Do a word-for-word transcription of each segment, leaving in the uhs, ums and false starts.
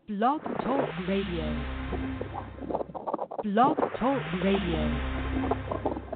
Blog Talk Radio. Blog Talk Radio.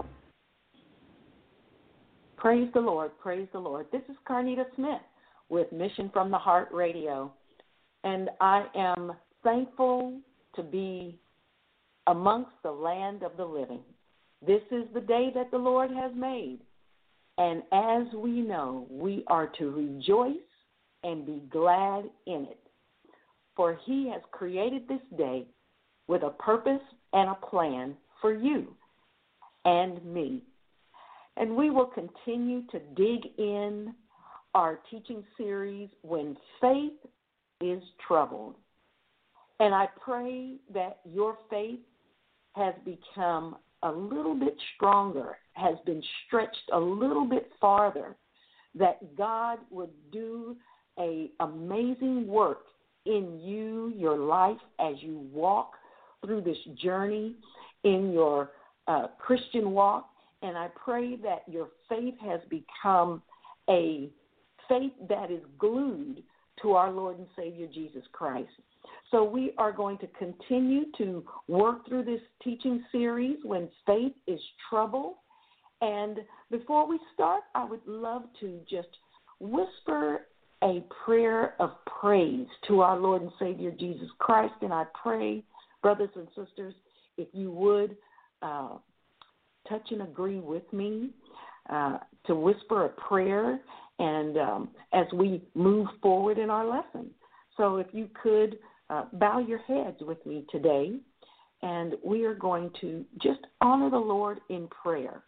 Praise the Lord, praise the Lord. This is Carnita Smith with Mission from the Heart Radio, and I am thankful to be amongst the land of the living. This is the day that the Lord has made, and as we know, we are to rejoice and be glad in it. For he has created this day with a purpose and a plan for you and me. And we will continue to dig in our teaching series, When Faith is Troubled. And I pray that your faith has become a little bit stronger, has been stretched a little bit farther, that God would do an amazing work in you, your life, as you walk through this journey in your uh, Christian walk. And I pray that your faith has become a faith that is glued to our Lord and Savior Jesus Christ. So we are going to continue to work through this teaching series, When Faith is Troubled. And before we start, I would love to just whisper a prayer of praise to our Lord and Savior Jesus Christ. And I pray, brothers and sisters, if you would uh, touch and agree with me uh, to whisper a prayer and um, as we move forward in our lesson. So if you could uh, bow your heads with me today, and we are going to just honor the Lord in prayer.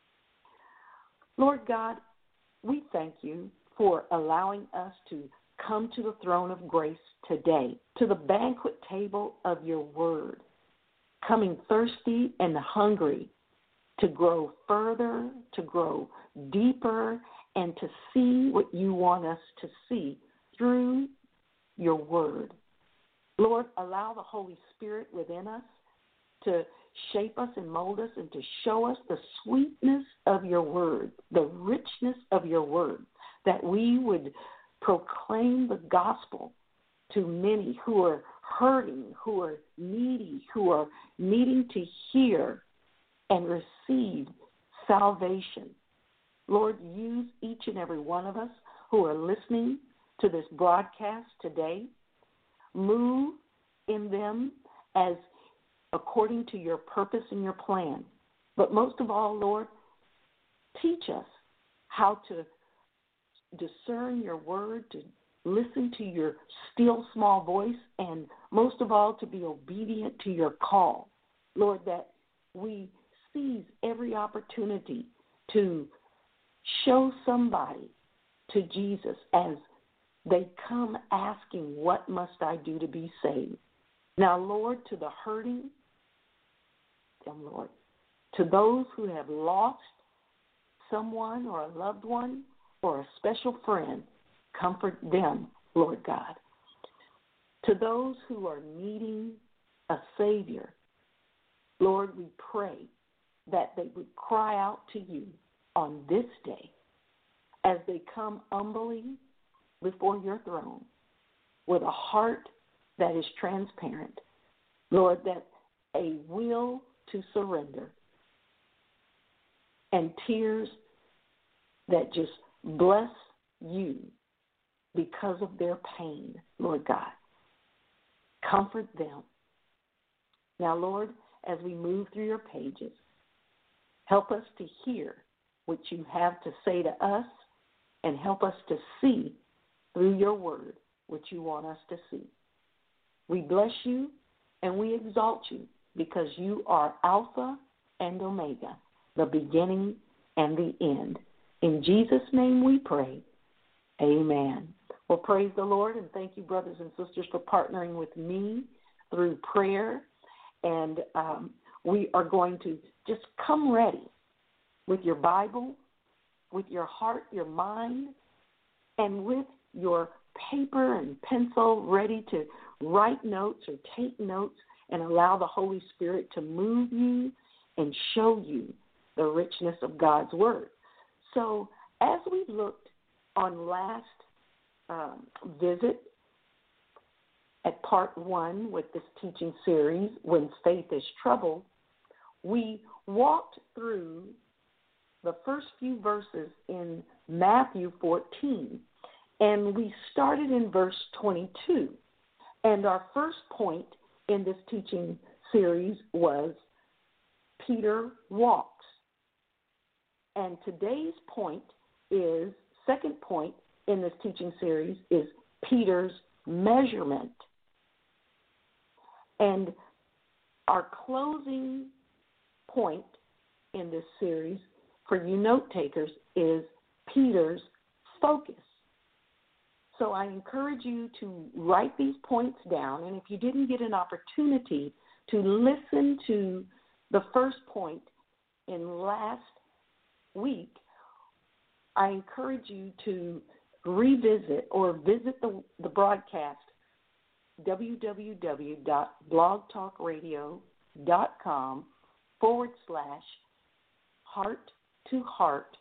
Lord God, we thank you for allowing us to come to the throne of grace today, to the banquet table of your word, coming thirsty and hungry to grow further, to grow deeper, and to see what you want us to see through your word. Lord, allow the Holy Spirit within us to shape us and mold us and to show us the sweetness of your word, the richness of your word, that we would proclaim the gospel to many who are hurting, who are needy, who are needing to hear and receive salvation. Lord, use each and every one of us who are listening to this broadcast today. Move in them as according to your purpose and your plan. But most of all, Lord, teach us how to discern your word, to listen to your still small voice, and most of all, to be obedient to your call. Lord, that we seize every opportunity to show somebody to Jesus as they come asking, what must I do to be saved? Now, Lord, to the hurting, them, Lord, to those who have lost someone or a loved one or a special friend, comfort them, Lord God. To those who are needing a Savior, Lord, we pray that they would cry out to you on this day as they come humbly before your throne with a heart that is transparent, Lord, that a will to surrender and tears that just bless you because of their pain, Lord God. Comfort them. Now, Lord, as we move through your pages, help us to hear what you have to say to us and help us to see through your word what you want us to see. We bless you and we exalt you because you are Alpha and Omega, the beginning and the end. In Jesus' name we pray. Amen. Well, praise the Lord, and thank you, brothers and sisters, for partnering with me through prayer. And um, we are going to just come ready with your Bible, with your heart, your mind, and with your paper and pencil ready to write notes or take notes and allow the Holy Spirit to move you and show you the richness of God's Word. So as we looked on last um, visit at part one with this teaching series, When Faith is Troubled, we walked through the first few verses in Matthew fourteen, and we started in verse twenty-two. And our first point in this teaching series was Peter walks. And today's point is, second point in this teaching series is Peter's measurement. And our closing point in this series for you note takers is Peter's focus. So I encourage you to write these points down, and if you didn't get an opportunity to listen to the first point in last week, I encourage you to revisit or visit the, the broadcast, www.blogtalkradio.com forward slash heart to heart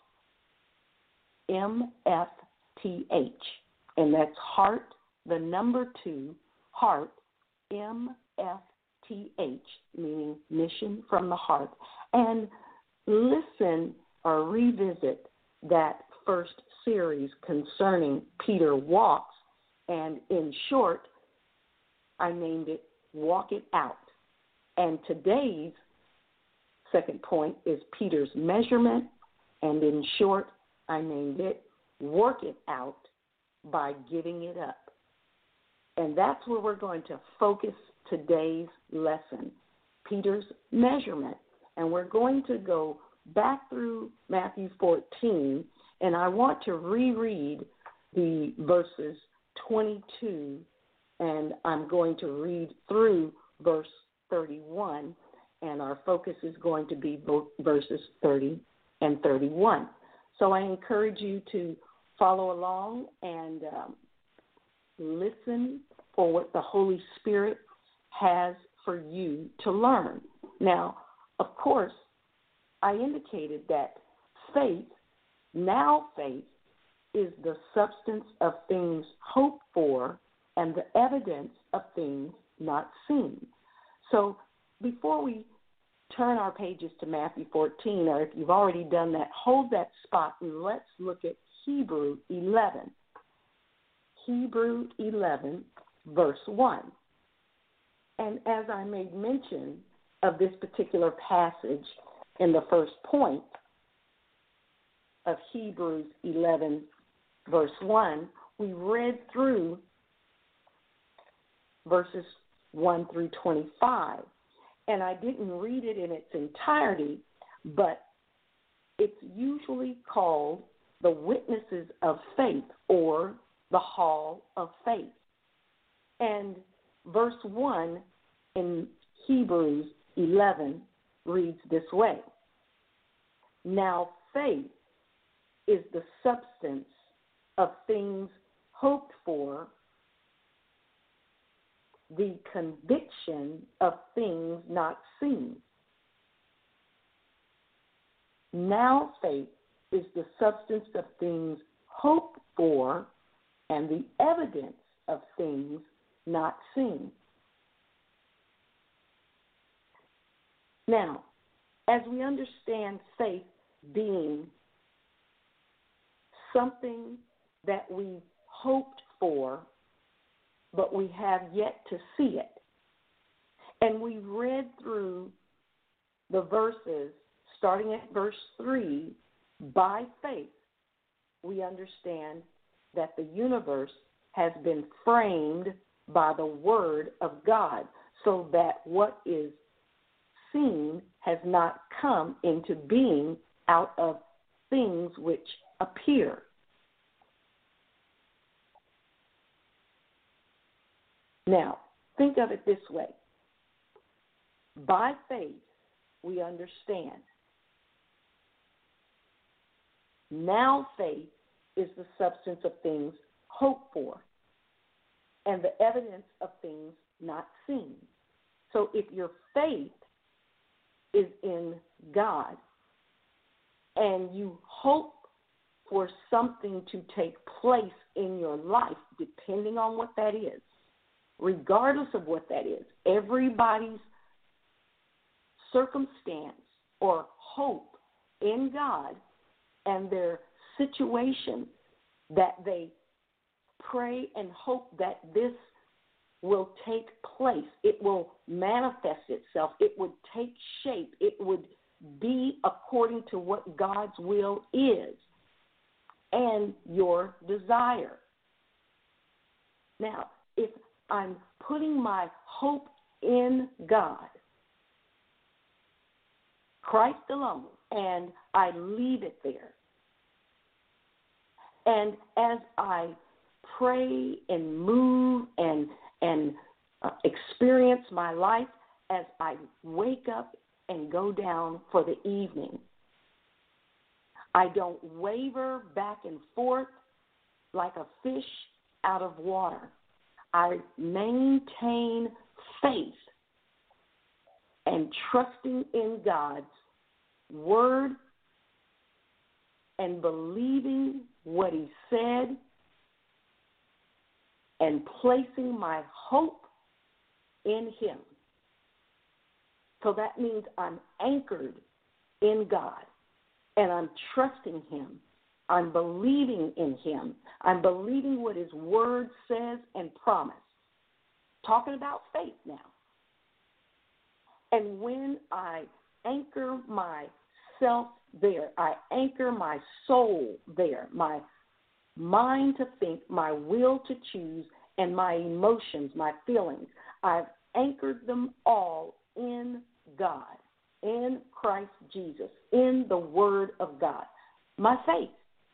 M F T H. And that's heart, the number two, heart, M F T H, meaning mission from the heart. And listen or revisit that first series concerning Peter walks. And in short, I named it Walk It Out. And today's second point is Peter's measurement. And in short, I named it Work It Out by Giving It Up. And that's where we're going to focus today's lesson, Peter's measurement. And we're going to go back through Matthew fourteen, and I want to reread the verses twenty-two, and I'm going to read through verse thirty-one, and our focus is going to be both verses thirty and thirty-one. So I encourage you to follow along and um, listen for what the Holy Spirit has for you to learn. Now, of course, I indicated that faith, now faith, is the substance of things hoped for and the evidence of things not seen. So before we turn our pages to Matthew fourteen, or if you've already done that, hold that spot and let's look at Hebrew eleven. Hebrew eleven, verse one. And as I made mention of this particular passage in the first point of Hebrews eleven, verse one, we read through verses one through twenty-five. And I didn't read it in its entirety, but it's usually called the witnesses of faith or the hall of faith. And verse one in Hebrews eleven reads this way. Now faith is the substance of things hoped for, the conviction of things not seen. Now faith is the substance of things hoped for and the evidence of things not seen. Now, as we understand faith being something that we hoped for, but we have yet to see it, and we read through the verses starting at verse three, by faith, we understand that the universe has been framed by the Word of God, so that what is seen has not come into being out of things which appear. Now, think of it this way. By faith, we understand. Now faith is the substance of things hoped for and the evidence of things not seen. So if your faith is in God and you hope for something to take place in your life, depending on what that is, regardless of what that is. Everybody's circumstance or hope in God and their situation that they pray and hope that this will take place. It will manifest itself. It would take shape. It would be according to what God's will is and your desire. Now, if I'm putting my hope in God, Christ alone, and I leave it there, and as I pray and move and and uh, experience my life, as I wake up and go down for the evening, I don't waver back and forth like a fish out of water. I maintain faith and trusting in God's word and believing what he said and placing my hope in him. So that means I'm anchored in God and I'm trusting him. I'm believing in him. I'm believing what his word says and promise. Talking about faith now. And when I anchor myself there, I anchor my soul there, my mind to think, my will to choose, and my emotions, my feelings, I've anchored them all in God, in Christ Jesus, in the Word of God, my faith.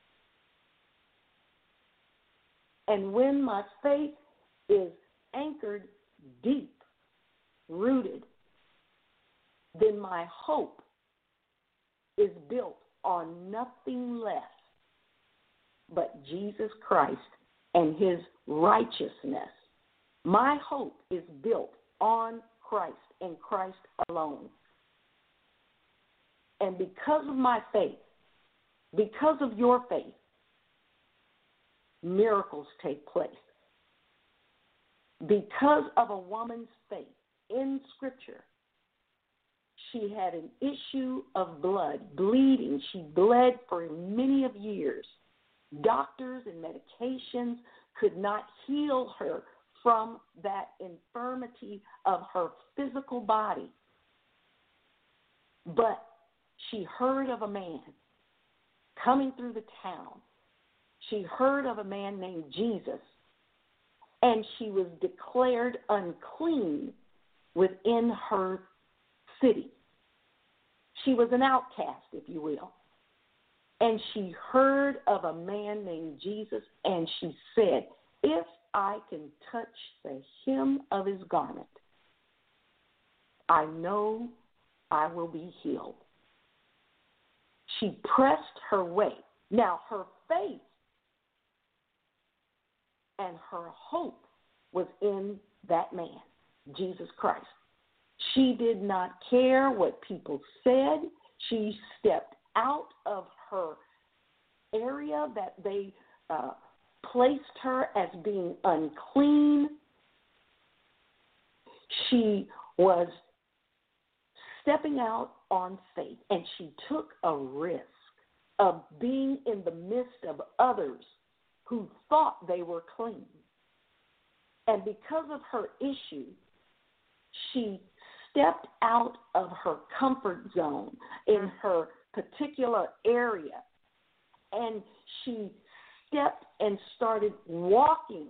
And when my faith is anchored deep, rooted, then my hope is built on nothing less but Jesus Christ and his righteousness. My hope is built on Christ and Christ alone. And because of my faith, because of your faith, miracles take place. Because of a woman's faith in Scripture, she had an issue of blood, bleeding. She bled for many of years. Doctors and medications could not heal her from that infirmity of her physical body. But she heard of a man coming through the town. She heard of a man named Jesus, and she was declared unclean within her city. She was an outcast, if you will. And she heard of a man named Jesus, and she said, if I can touch the hem of his garment, I know I will be healed. She pressed her way. Now, her faith and her hope was in that man, Jesus Christ. She did not care what people said. She stepped out of her area that they uh, placed her as being unclean. She was stepping out on faith, and she took a risk of being in the midst of others who thought they were clean. And because of her issue, she stepped out of her comfort zone in her particular area, and she stepped and started walking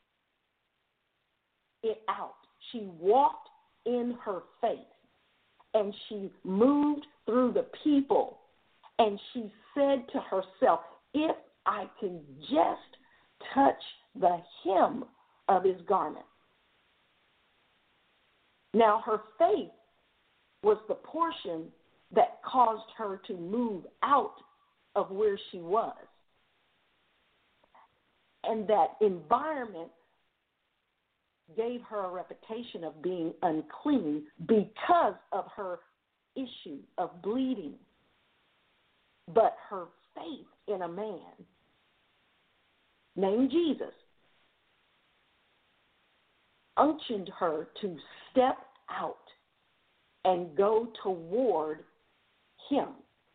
it out. She walked in her faith, and she moved through the people, and she said to herself, if I can just touch the hem of his garment. Now, her faith was the portion that caused her to move out of where she was. And that environment gave her a reputation of being unclean because of her issue of bleeding. But her faith in a man named Jesus unctioned her to step out and go toward him.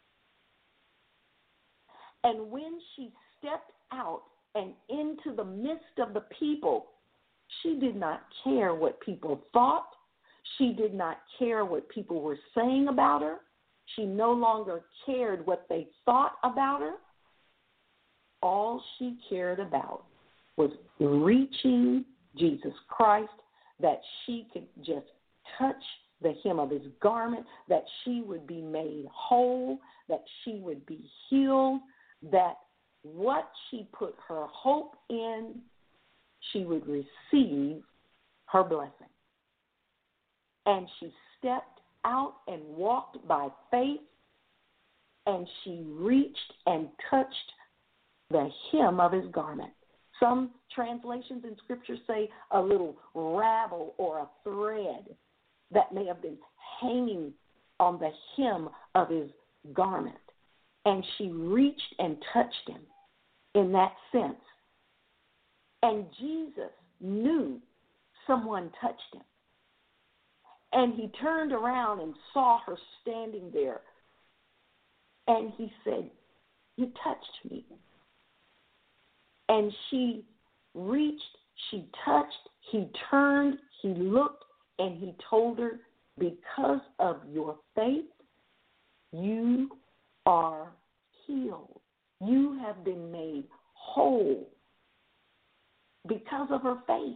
And when she stepped out and into the midst of the people, she did not care what people thought. She did not care what people were saying about her. She no longer cared what they thought about her. All she cared about was reaching Jesus Christ, that she could just touch the hem of his garment, that she would be made whole, that she would be healed, that what she put her hope in, she would receive her blessing. And she stepped out and walked by faith, and she reached and touched the hem of his garment. Some translations in Scripture say a little ravel or a thread that may have been hanging on the hem of his garment. And she reached and touched him in that sense. And Jesus knew someone touched him. And he turned around and saw her standing there. And he said, "You touched me." And she reached, she touched, he turned, he looked, and he told her, "Because of your faith, you are healed. You have been made whole because of her faith."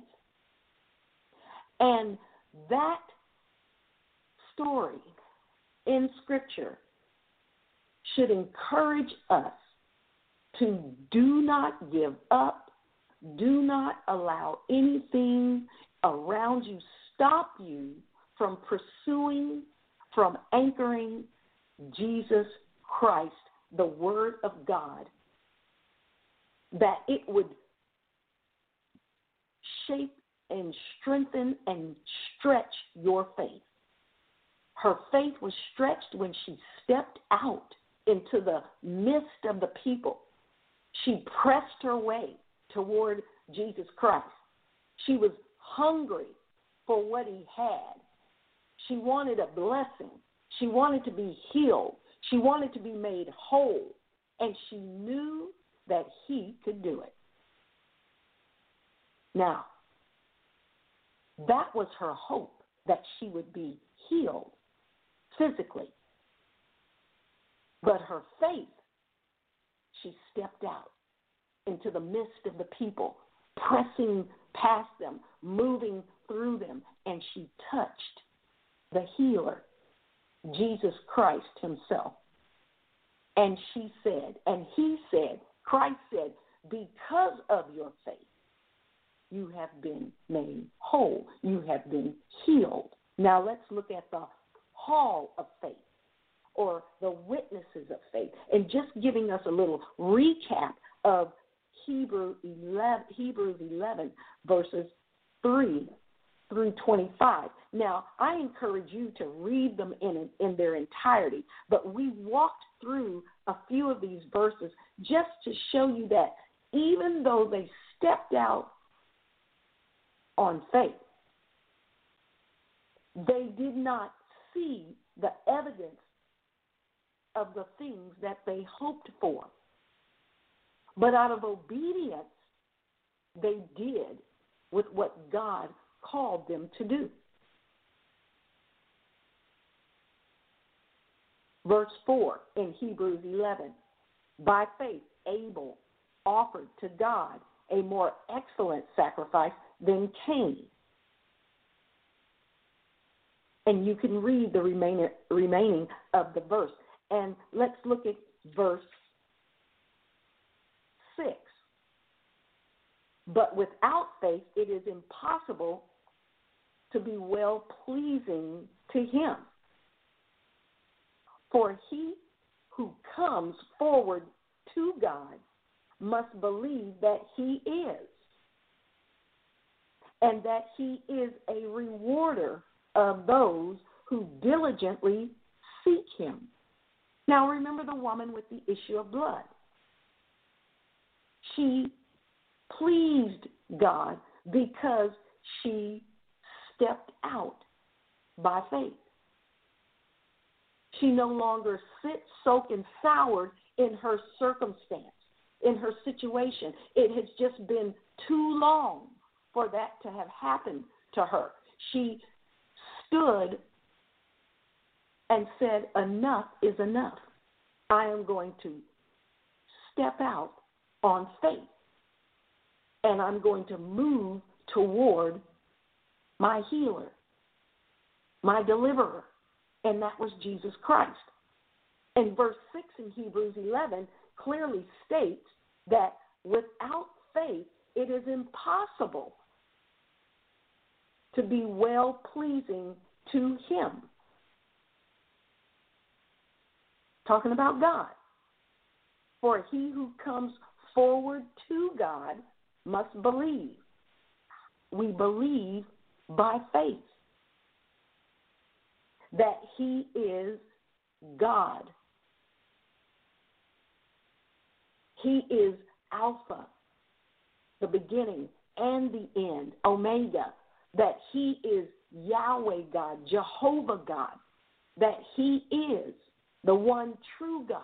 And that story in Scripture should encourage us to do not give up, do not allow anything around you stop you from pursuing, from anchoring Jesus Christ, the Word of God, that it would shape and strengthen and stretch your faith. Her faith was stretched when she stepped out into the midst of the people. She pressed her way toward Jesus Christ. She was hungry for what he had. She wanted a blessing. She wanted to be healed. She wanted to be made whole. And she knew that he could do it. Now, that was her hope, that she would be healed physically. But her faith, she stepped out into the midst of the people, pressing past them, moving through them, and she touched the healer, Jesus Christ himself. And she said, and he said, Christ said, "Because of your faith, you have been made whole. You have been healed." Now let's look at the hall of faith, or the witnesses of faith, and just giving us a little recap of Hebrew eleven, Hebrews eleven, verses three through twenty-five. Now, I encourage you to read them in, in their entirety, but we walked through a few of these verses just to show you that even though they stepped out on faith, they did not see the evidence of the things that they hoped for. But out of obedience, they did with what God called them to do. Verse four in Hebrews eleven, "By faith Abel offered to God a more excellent sacrifice than Cain." And you can read the remaining, remaining of the verse. And let's look at verse six. "But without faith it is impossible to be well-pleasing to him. For he who comes forward to God must believe that he is, and that he is a rewarder of those who diligently seek him." Now remember the woman with the issue of blood. She pleased God because she stepped out by faith. She no longer sits, soaked, and soured in her circumstance, in her situation. It has just been too long for that to have happened to her. She stood and said, enough is enough. I am going to step out on faith, and I'm going to move toward my healer, my deliverer, and that was Jesus Christ. And verse six in Hebrews eleven clearly states that without faith, it is impossible to be well-pleasing to him. Talking about God. For he who comes forward to God must believe. We believe by faith that he is God. He is Alpha, the beginning and the end, Omega, that he is Yahweh God, Jehovah God, that he is the one true God,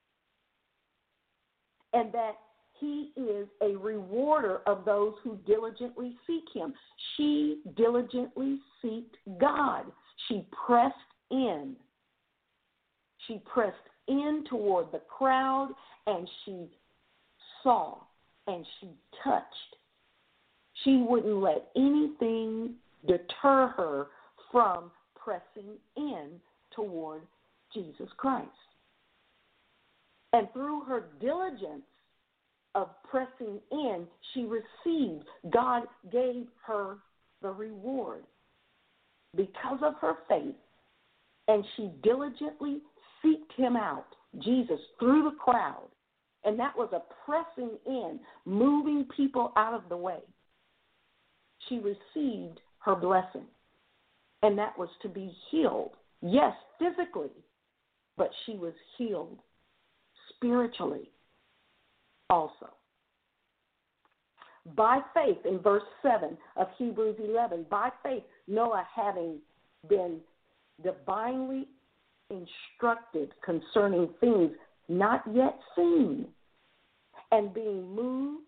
and that he is a rewarder of those who diligently seek him. She diligently sought God. She pressed in. She pressed in toward the crowd, and she saw, and she touched. She wouldn't let anything deter her from pressing in toward Jesus Christ. And through her diligence of pressing in, she received. God gave her the reward because of her faith, and she diligently seeked him out, Jesus, through the crowd. And that was a pressing in, moving people out of the way. She received her blessing, and that was to be healed. Yes, physically, but she was healed spiritually also. By faith, in verse seven of Hebrews eleven, by faith, Noah, having been divinely instructed concerning things not yet seen, and being moved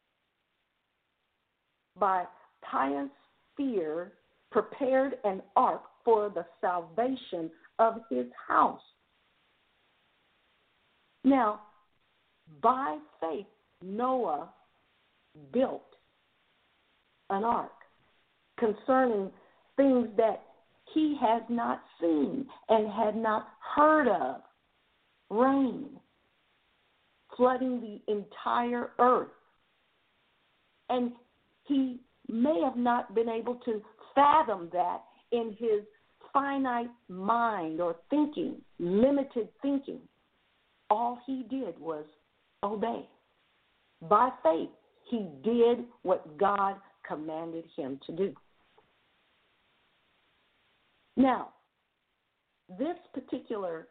by pious fear, prepared an ark for the salvation of his house. Now, by faith, Noah built an ark concerning things that he had not seen and had not heard of. Rain, flooding the entire earth. And he may have not been able to fathom that in his finite mind or thinking, limited thinking. All he did was obey. By faith, he did what God commanded him to do. Now, this particular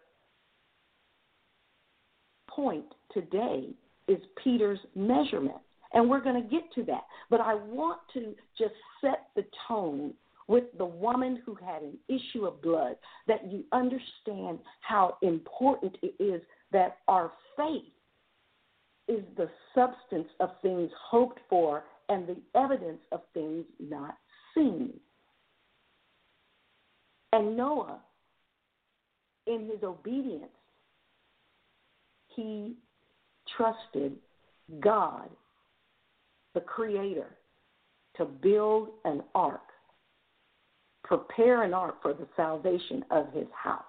point today is Peter's measurement, and we're going to get to that. But I want to just set the tone with the woman who had an issue of blood, that you understand how important it is that our faith is the substance of things hoped for and the evidence of things not seen. And Noah, in his obedience, he trusted God, the Creator, to build an ark, prepare an ark for the salvation of his house.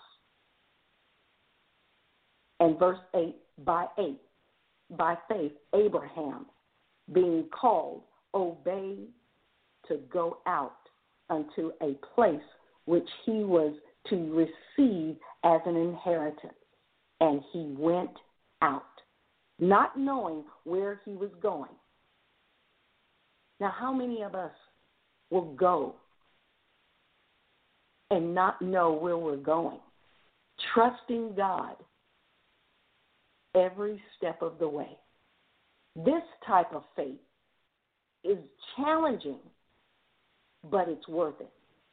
And verse eight, by eight, by faith, Abraham, being called, obeyed to go out unto a place which he was to receive as an inheritance. And he went out, not knowing where he was going. Now, how many of us will go and not know where we're going, trusting God every step of the way? This type of faith is challenging, but it's worth it.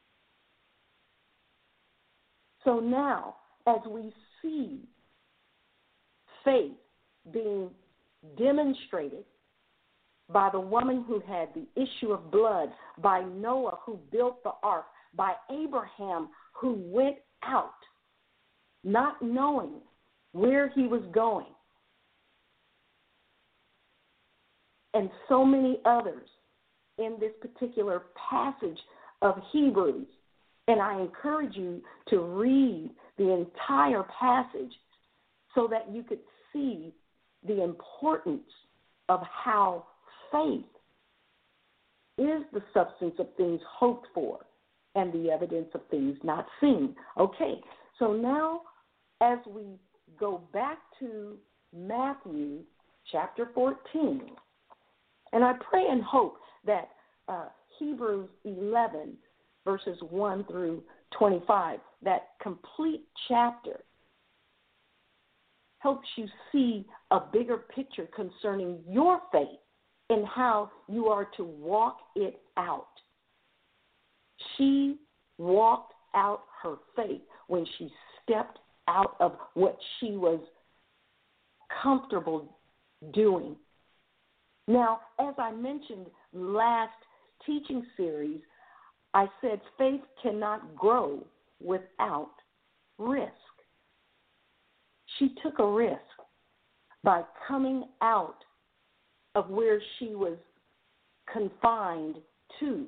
So now, as we see faith being demonstrated by the woman who had the issue of blood, by Noah who built the ark, by Abraham who went out, not knowing where he was going, and so many others in this particular passage of Hebrews. And I encourage you to read the entire passage so that you could see the importance of how faith is the substance of things hoped for and the evidence of things not seen. Okay, so now as we go back to Matthew chapter fourteen, and I pray and hope that uh, Hebrews eleven, verses one through twenty-five, that complete chapter helps you see a bigger picture concerning your faith and how you are to walk it out. She walked out her faith when she stepped out of what she was comfortable doing. Now, as I mentioned last teaching series, I said faith cannot grow without risk. She took a risk by coming out of where she was confined to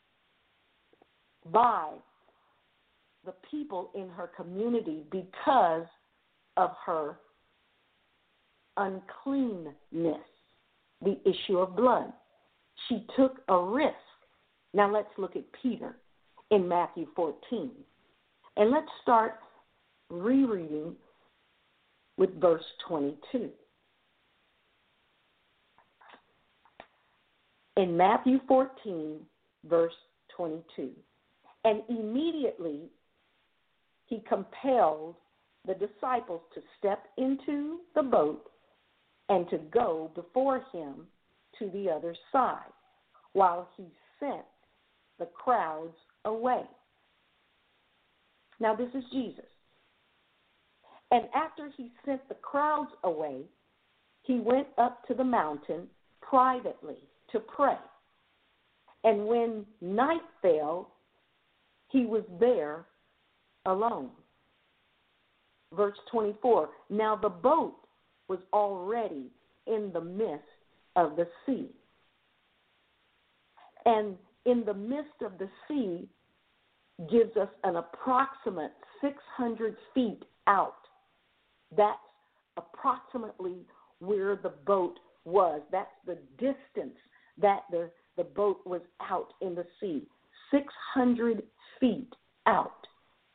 by the people in her community because of her uncleanness, the issue of blood. She took a risk. Now let's look at Peter in Matthew fourteen. And let's start rereading with verse twenty-two. In Matthew fourteen, verse twenty-two. And immediately he compelled the disciples to step into the boat and to go before him to the other side, while he sent the crowds away. Now this is Jesus. And after he sent the crowds away, he went up to the mountain privately to pray. And when night fell, he was there alone. Verse twenty-four, now the boat was already in the midst of the sea. And in the midst of the sea gives us an approximate six hundred feet out. That's approximately where the boat was. That's the distance that the, the boat was out in the sea. six hundred feet out.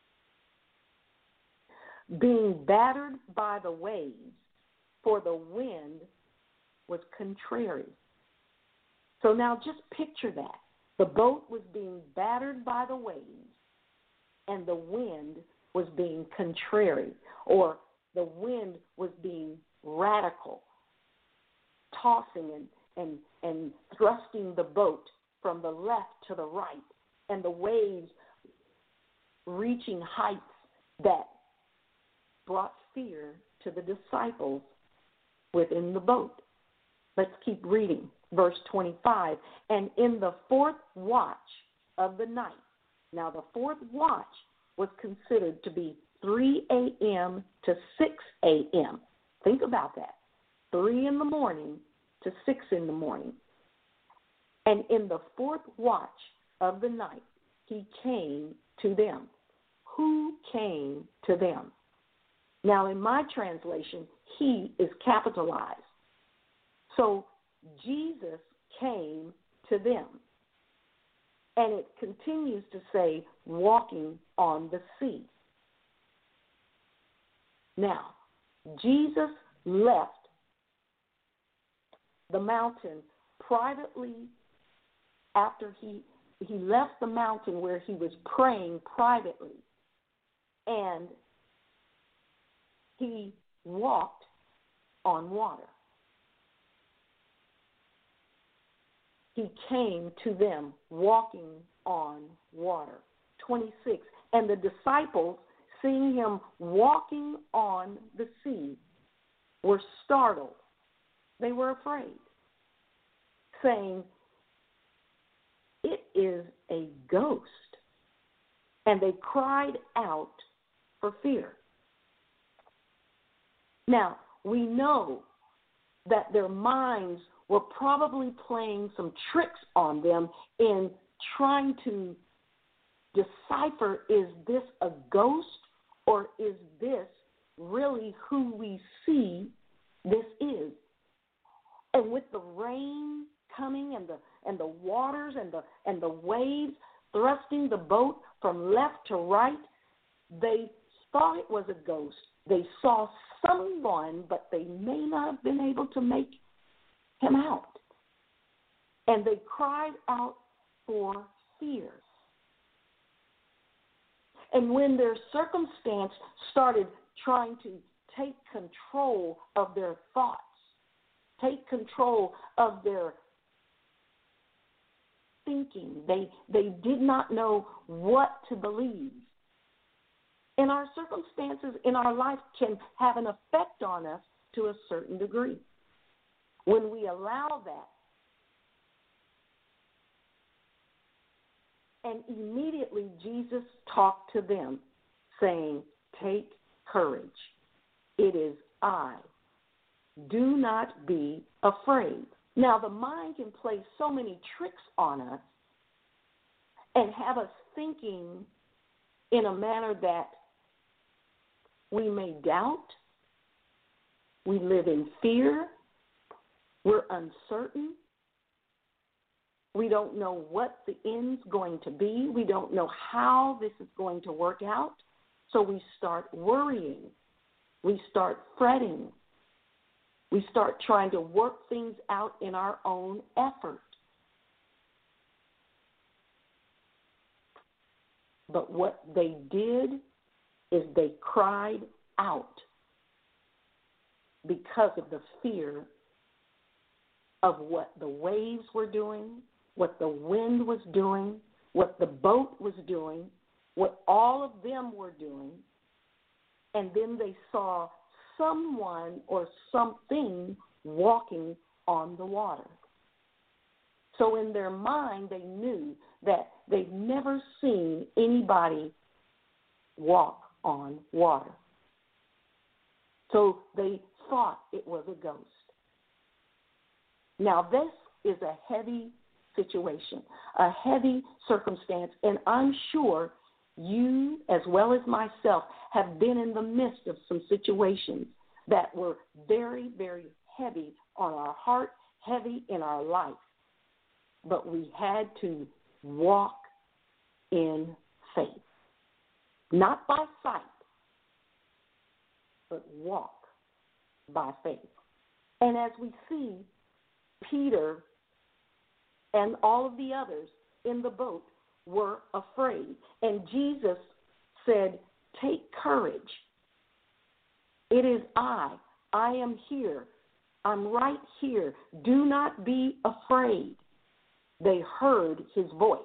Being battered by the waves, for the wind was contrary. So now just picture that. The boat was being battered by the waves, and the wind was being contrary, or the wind was being radical, tossing and, and, and thrusting the boat from the left to the right, and the waves reaching heights that brought fear to the disciples within the boat. Let's keep reading. Verse twenty-five, and in the fourth watch of the night. Now the fourth watch was considered to be three a.m. to six a.m. Think about that. three in the morning to six in the morning. And in the fourth watch of the night, he came to them. Who came to them? Now, in my translation, he is capitalized. So Jesus came to them. And it continues to say, walking on the sea. Now, Jesus left the mountain privately after he, he left the mountain where he was praying privately. And he walked on water. He came to them walking on water. twenty-six. And the disciples, seeing him walking on the sea, were startled. They were afraid, saying, "It is a ghost." And they cried out for fear. Now, we know that their minds were probably playing some tricks on them in trying to decipher, is this a ghost or is this really who we see this is? And with the rain coming and the and the waters and the and the waves thrusting the boat from left to right, they thought it was a ghost. They saw someone, but they may not have been able to make him out. And they cried out for fear. And when their circumstance started trying to take control of their thoughts, take control of their thinking, they, they did not know what to believe. And our circumstances in our life can have an effect on us to a certain degree. When we allow that, and immediately Jesus talked to them, saying, "Take courage. It is I. Do not be afraid." Now, the mind can play so many tricks on us and have us thinking in a manner that we may doubt, we live in fear, we're uncertain, we don't know what the end's going to be, we don't know how this is going to work out, so we start worrying, we start fretting, we start trying to work things out in our own effort. But what they did is they cried out because of the fear of what the waves were doing, what the wind was doing, what the boat was doing, what all of them were doing, and then they saw someone or something walking on the water. So in their mind, they knew that they'd never seen anybody walk on water. So they thought it was a ghost. Now, this is a heavy situation, a heavy circumstance, and I'm sure you, as well as myself, have been in the midst of some situations that were very, very heavy on our heart, heavy in our life. But we had to walk in faith. Not by sight, but walk by faith. And as we see, Peter and all of the others in the boat were afraid. And Jesus said, "Take courage. It is I. I am here. I'm right here. Do not be afraid." They heard his voice.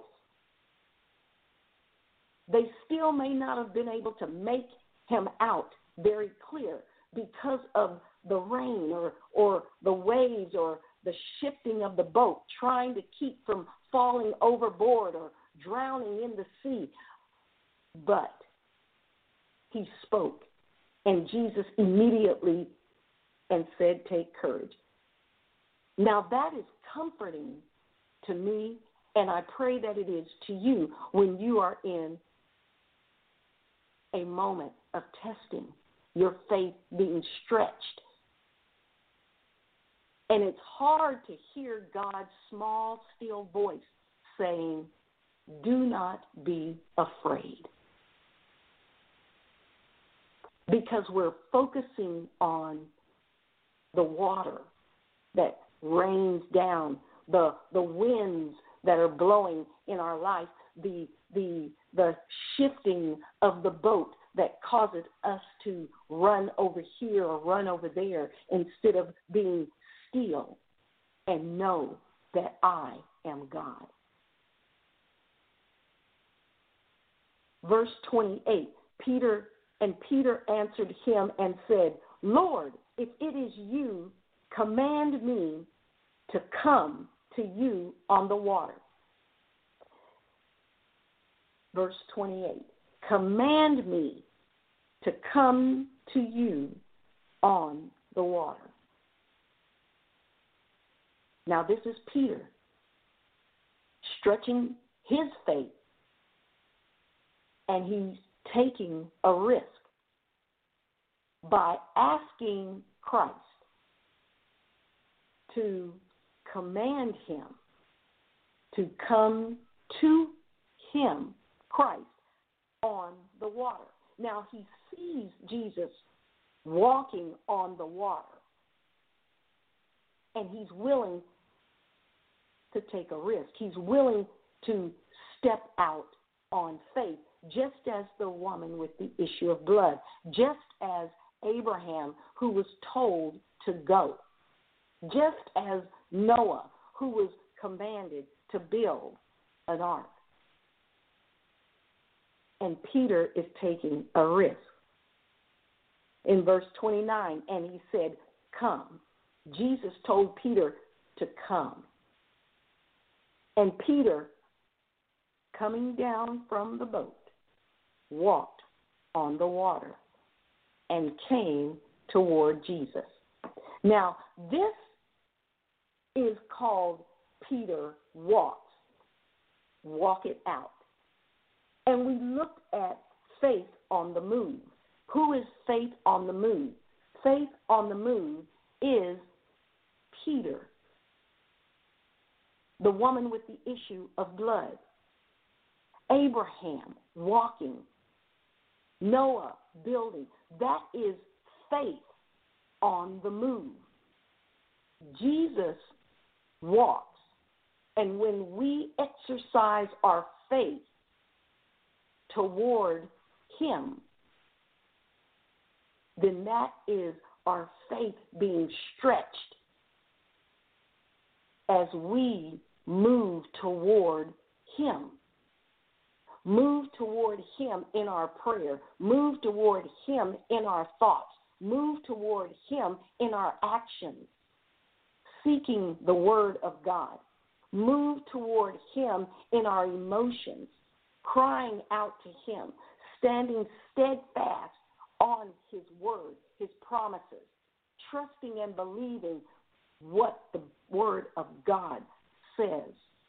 They still may not have been able to make him out very clear because of the rain or, or the waves or the shifting of the boat, trying to keep from falling overboard or drowning in the sea. But he spoke, and Jesus immediately and said, "Take courage." Now that is comforting to me, and I pray that it is to you when you are in a moment of testing, your faith being stretched. And it's hard to hear God's small, still voice saying, "Do not be afraid." Because we're focusing on the water that rains down, the, the winds that are blowing in our life, the, the, the shifting of the boat that causes us to run over here or run over there instead of being still and know that I am God. Verse twenty-eight, Peter And Peter answered him and said, Lord, if it is you, command me to come to you on the water. Verse twenty-eight, command me to come to you on the water. Now this is Peter stretching his faith, and he's taking a risk by asking Christ to command him to come to him, Christ, on the water. Now he sees Jesus walking on the water, and he's willing to take a risk. He's willing to step out on faith, just as the woman with the issue of blood, just as Abraham, who was told to go, just as Noah, who was commanded to build an ark. And Peter is taking a risk. In verse twenty-nine, and he said, come. Jesus told Peter to come. And Peter, coming down from the boat, walked on the water and came toward Jesus. Now, this is called Peter walks. Walk it out. And we looked at faith on the move. Who is faith on the move? Faith on the move is Peter, the woman with the issue of blood, Abraham walking, Noah building. That is faith on the move. Jesus walks, and when we exercise our faith toward him, then that is our faith being stretched as we move toward him. Move toward him in our prayer. Move toward him in our thoughts. Move toward him in our actions, seeking the word of God. Move toward him in our emotions, crying out to him, standing steadfast on his word, his promises, trusting and believing what the word of God says.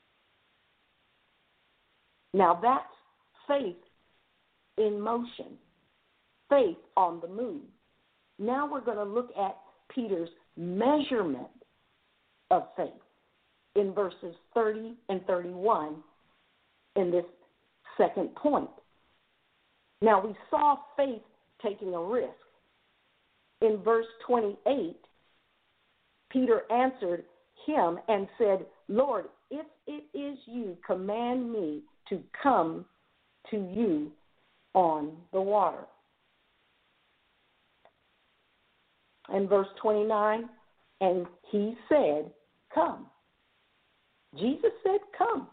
Now that's faith in motion, faith on the move. Now we're going to look at Peter's measurement of faith in verses thirty and thirty-one in this second point. Now we saw faith taking a risk. In verse twenty-eight, Peter answered him and said, Lord, if it is you, command me to come to you on the water. And verse twenty-nine, and he said, come. Jesus said, come.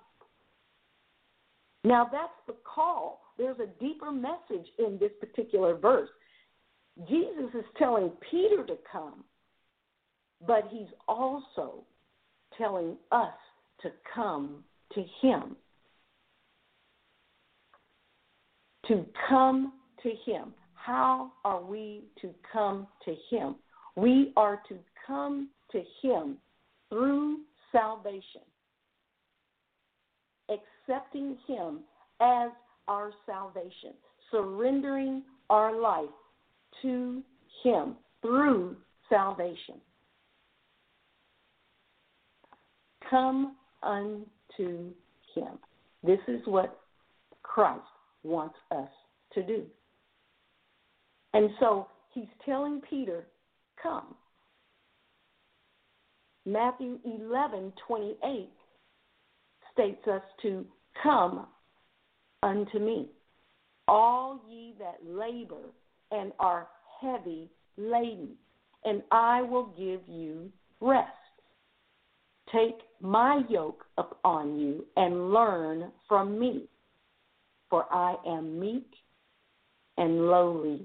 Now that's the call. There's a deeper message in this particular verse. Jesus is telling Peter to come, but he's also telling us to come to him. To come to him. How are we to come to him? We are to come to him through salvation, accepting him as our salvation, surrendering our life to him through salvation. Come unto him. This is what Christ wants us to do. And so he's telling Peter, come. Matthew eleven twenty-eight states us to come unto me, all ye that labor and are heavy laden, and I will give you rest. Take my yoke upon you and learn from me, for I am meek and lowly.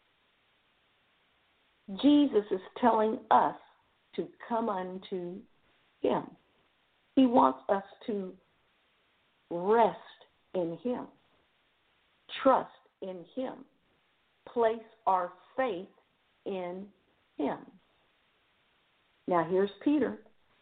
Jesus is telling us to come unto him. He wants us to rest in him, trust in him, place our faith in him. Now here's Peter.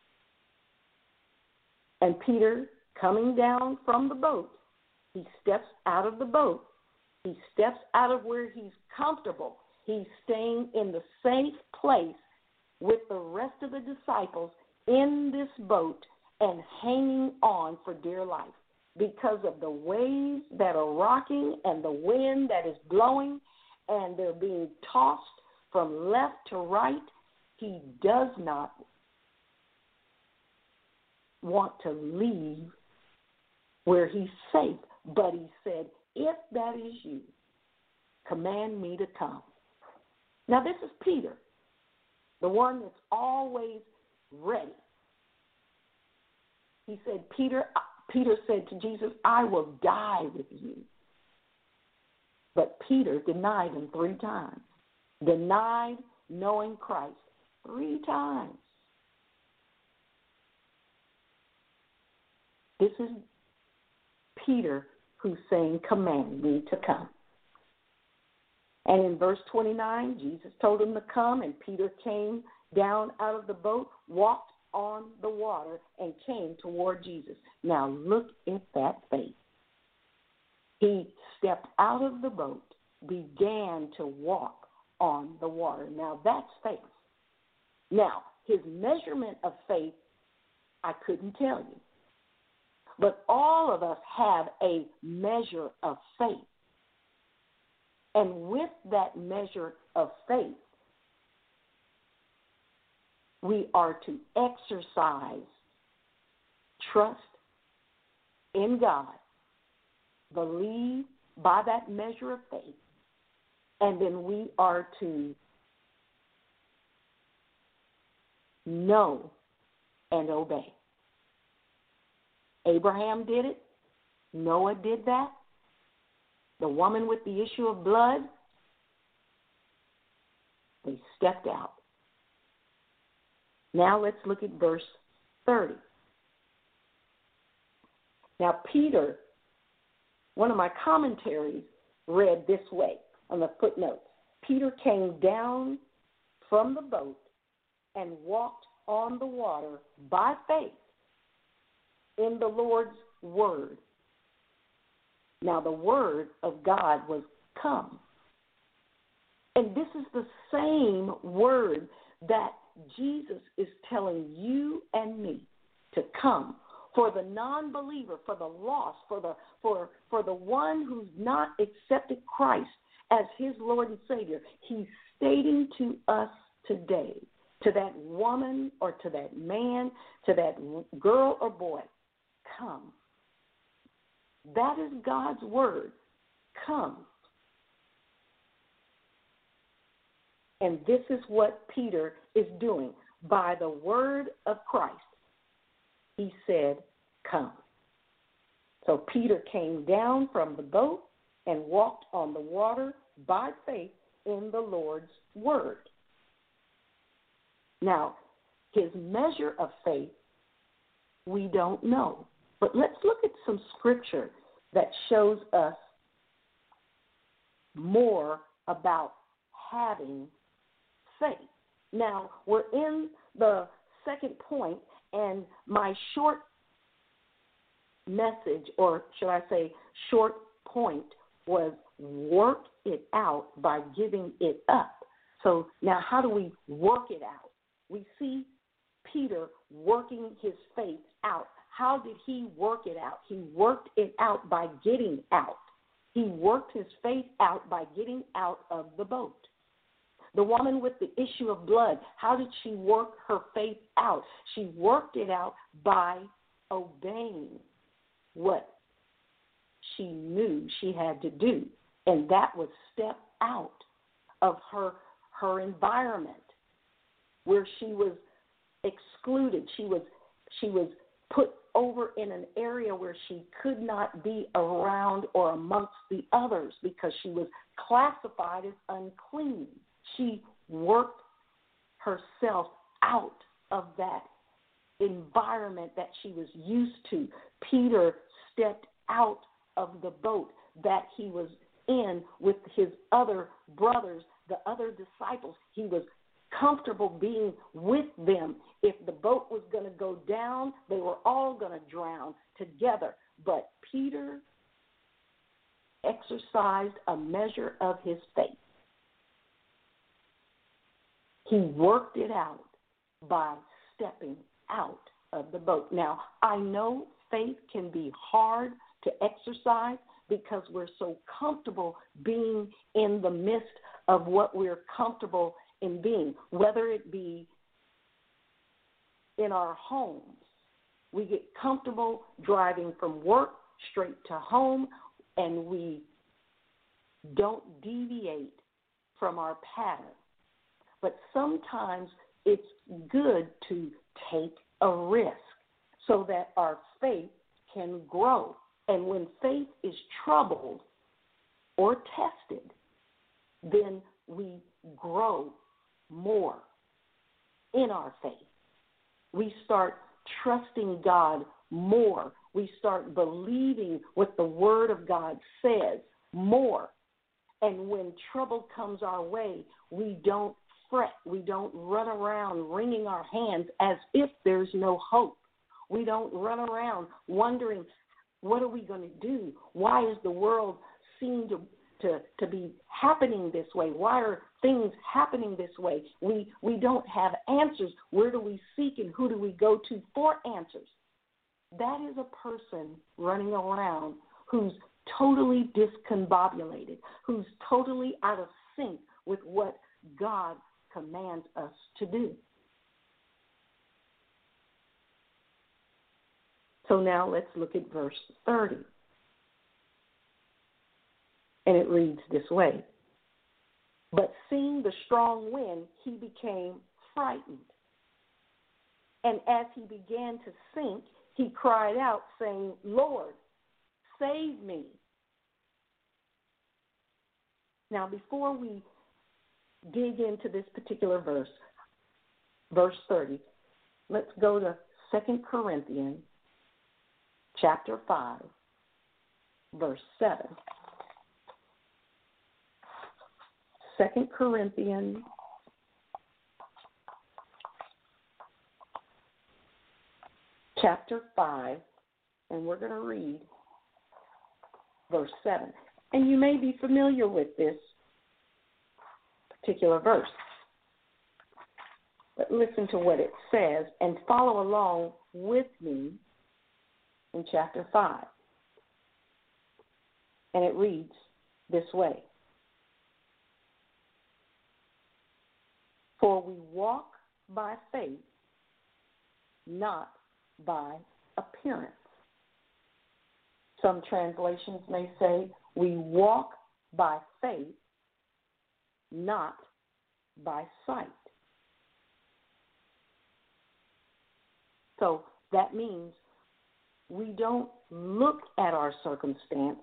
And Peter, coming down from the boat, he steps out of the boat. He steps out of where he's comfortable. He's staying in the safe place with the rest of the disciples in this boat and hanging on for dear life because of the waves that are rocking and the wind that is blowing, and they're being tossed from left to right. He does not want to leave where he's safe, but he said, if that is you, command me to come. Now this is Peter, the one that's always ready. He said, Peter, Peter said to Jesus, I will die with you. But Peter denied him three times, denied knowing Christ three times. This is Peter who's saying, command me to come. And in verse twenty-nine, Jesus told him to come, and Peter came down out of the boat, walked on the water, and came toward Jesus. Now look at that faith. He stepped out of the boat, began to walk on the water. Now that's faith. Now, his measurement of faith, I couldn't tell you. But all of us have a measure of faith. And with that measure of faith, we are to exercise trust in God, believe by that measure of faith, and then we are to know and obey. Abraham did it. Noah did that. The woman with the issue of blood, they stepped out. Now let's look at verse thirty. Now Peter, one of my commentaries read this way on the footnotes. Peter came down from the boat and walked on the water by faith in the Lord's word. Now, the word of God was come. And this is the same word that Jesus is telling you and me to come. For the non-believer, for the lost, for the for for the one who's not accepted Christ as his Lord and Savior, he's stating to us today, to that woman or to that man, to that girl or boy, come. That is God's word. Come. And this is what Peter is doing. By the word of Christ, he said, come. So Peter came down from the boat and walked on the water by faith in the Lord's word. Now, his measure of faith, we don't know. But let's look at some scripture that shows us more about having faith. Now, we're in the second point, and my short message, or should I say short point, was work it out by giving it up. So now how do we work it out? We see Peter working his faith out. How did he work it out? He worked it out by getting out. He worked his faith out by getting out of the boat. The woman with the issue of blood, how did she work her faith out? She worked it out by obeying what she knew she had to do, and that was step out of her her environment where she was excluded. She was she was put over in an area where she could not be around or amongst the others because she was classified as unclean. She worked herself out of that environment that she was used to. Peter stepped out of the boat that he was in with his other brothers, the other disciples. He was comfortable being with them. If the boat was going to go down, they were all going to drown together. But Peter exercised a measure of his faith. He worked it out by stepping out of the boat. Now, I know faith can be hard to exercise because we're so comfortable being in the midst of what we're comfortable in being, whether it be in our homes. We get comfortable driving from work straight to home, and we don't deviate from our pattern. But sometimes it's good to take a risk so that our faith can grow. And when faith is troubled or tested, then we grow more in our faith. We start trusting God more. We start believing what the Word of God says more. And when trouble comes our way, we don't fret. We don't run around wringing our hands as if there's no hope. We don't run around wondering, what are we going to do? Why is the world seem to, to, to be happening this way? Why are things happening this way? We, we don't have answers. Where do we seek and who do we go to for answers? That is a person running around who's totally discombobulated, who's totally out of sync with what God commands us to do. So now let's look at verse thirty. And it reads this way. But seeing the strong wind, he became frightened. And as he began to sink, he cried out, saying, Lord, save me. Now, before we dig into this particular verse, verse thirty, let's go to Second Corinthians chapter five, verse seven. Second Corinthians chapter five, and we're going to read verse seven. And you may be familiar with this particular verse. But listen to what it says and follow along with me in chapter five. And it reads this way. For we walk by faith, not by appearance. Some translations may say, we walk by faith, not by sight. So that means we don't look at our circumstance.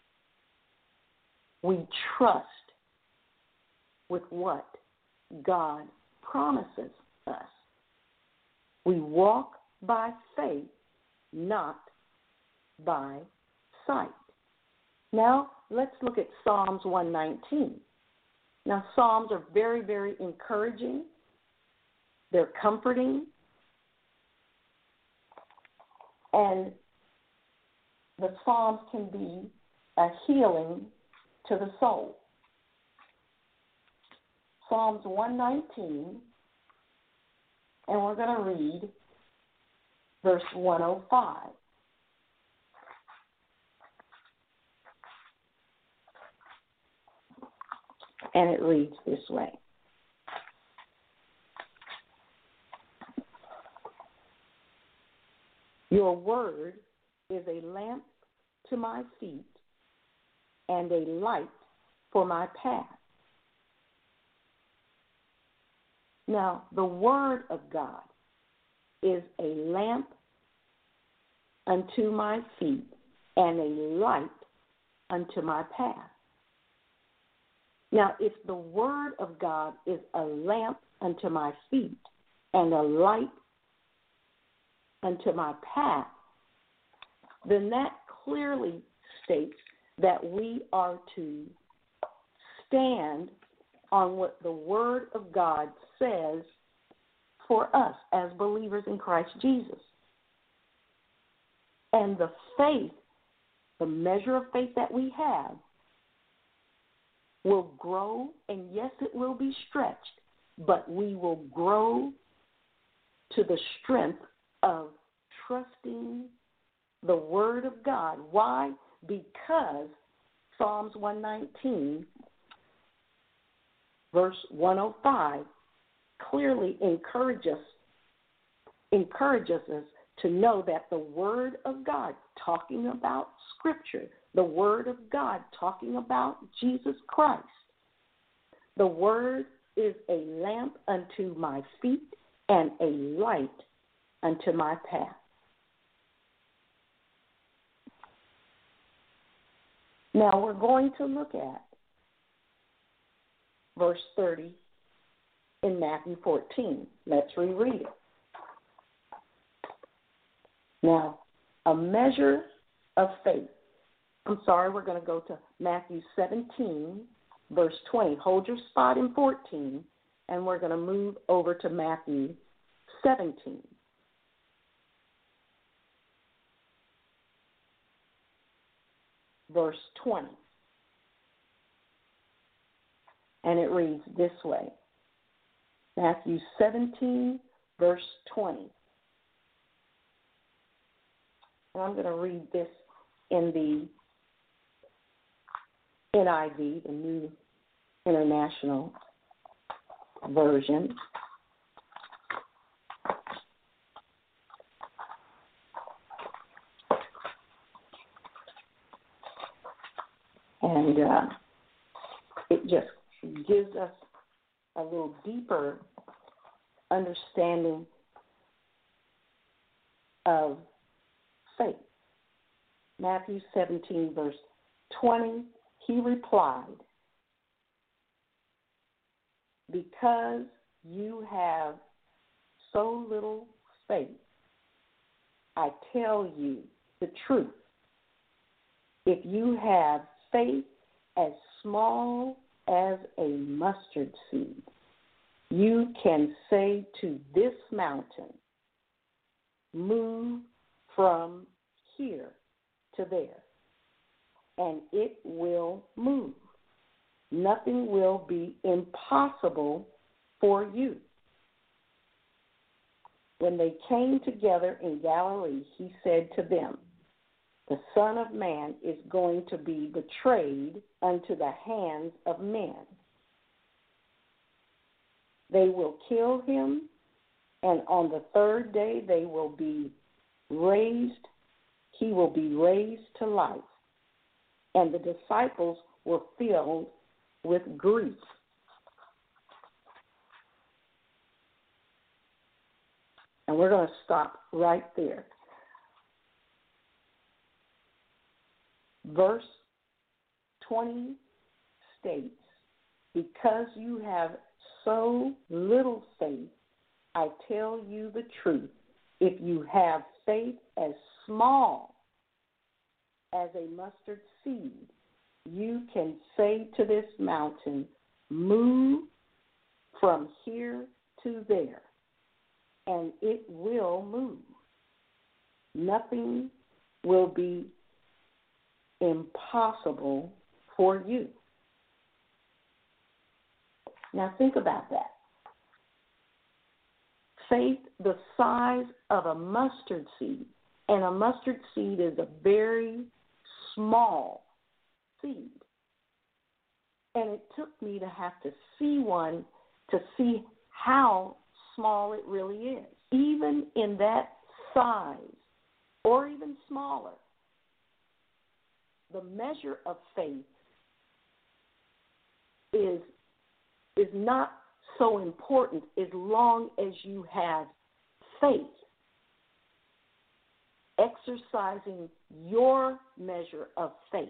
We trust with what God promises us. We walk by faith, not by sight. Now, let's look at Psalms one nineteen. Now, Psalms are very, very encouraging. They're comforting. And the Psalms can be a healing to the soul. Psalms one nineteen, and we're going to read verse one oh five. And it reads this way. Your word is a lamp to my feet and a light for my path. Now, the word of God is a lamp unto my feet and a light unto my path. Now, if the word of God is a lamp unto my feet and a light unto my path, then that clearly states that we are to stand on what the word of God says for us as believers in Christ Jesus. And the faith, the measure of faith that we have, will grow, and yes, it will be stretched, but we will grow to the strength of trusting the Word of God. Why? Because Psalms one nineteen, verse one oh five, clearly encourages, encourages us to know that the Word of God, talking about Scripture, the Word of God, talking about Jesus Christ, the Word is a lamp unto my feet and a light unto my path. Now we're going to look at verse thirty in Matthew fourteen. Let's reread it. Now, a measure of faith. I'm sorry, we're going to go to Matthew seventeen, verse twenty. Hold your spot in fourteen, and we're going to move over to Matthew seventeen. Verse twenty. And it reads this way. Matthew seventeen, verse twenty. And I'm going to read this in the N I V, the New International Version. And uh, it just gives us a little deeper understanding of faith. Matthew seventeen, verse twenty, he replied, because you have so little faith, I tell you the truth. If you have faith as small as a mustard seed, you can say to this mountain, move from here to there, and it will move. Nothing will be impossible for you. When they came together in Galilee, he said to them, the Son of Man is going to be betrayed unto the hands of men. They will kill him, and on the third day they will be raised, he will be raised to life. And the disciples were filled with grief. And we're going to stop right there. Verse twenty states, because you have so little faith, I tell you the truth. If you have faith as small as a mustard seed, you can say to this mountain, move from here to there, and it will move. Nothing will be impossible for you. Now think about that. Faith the size of a mustard seed, and a mustard seed is a very small seed. And it took me to have to see one to see how small it really is. Even in that size, or even smaller, the measure of faith is, is not so important as long as you have faith. exercising your measure of faith,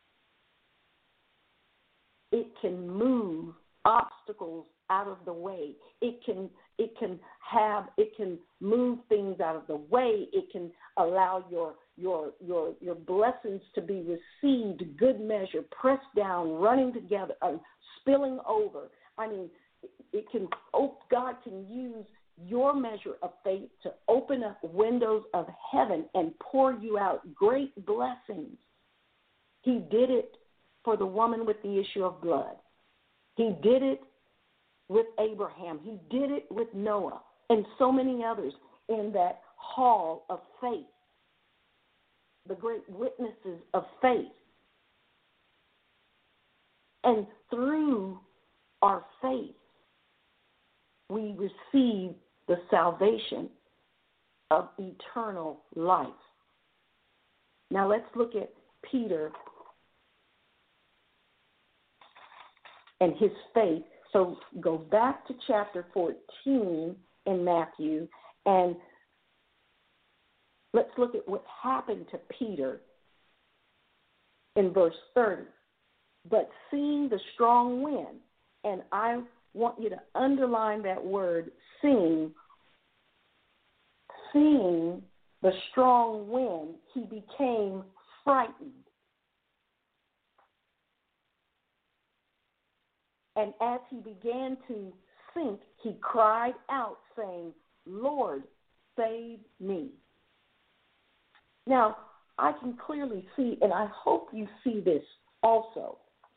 it can move obstacles out of the way. It can it can have it can move things out of the way. It can allow your your your your blessings to be received, good measure, pressed down, running together, uh, spilling over. I mean, it can. Oh, God can use your measure of faith to open up windows of heaven and pour you out great blessings. He did it for the woman with the issue of blood. He did it with Abraham. He did it with Noah and so many others in that hall of faith, the great witnesses of faith. And through our faith, we receive the salvation of eternal life. Now let's look at Peter and his faith. So go back to chapter fourteen in Matthew, and let's look at what happened to Peter in verse thirty. But seeing the strong wind, and I want you to underline that word, seeing, seeing the strong wind, he became frightened. And as he began to sink, he cried out, saying, Lord, save me. Now, I can clearly see, and I hope you see this also,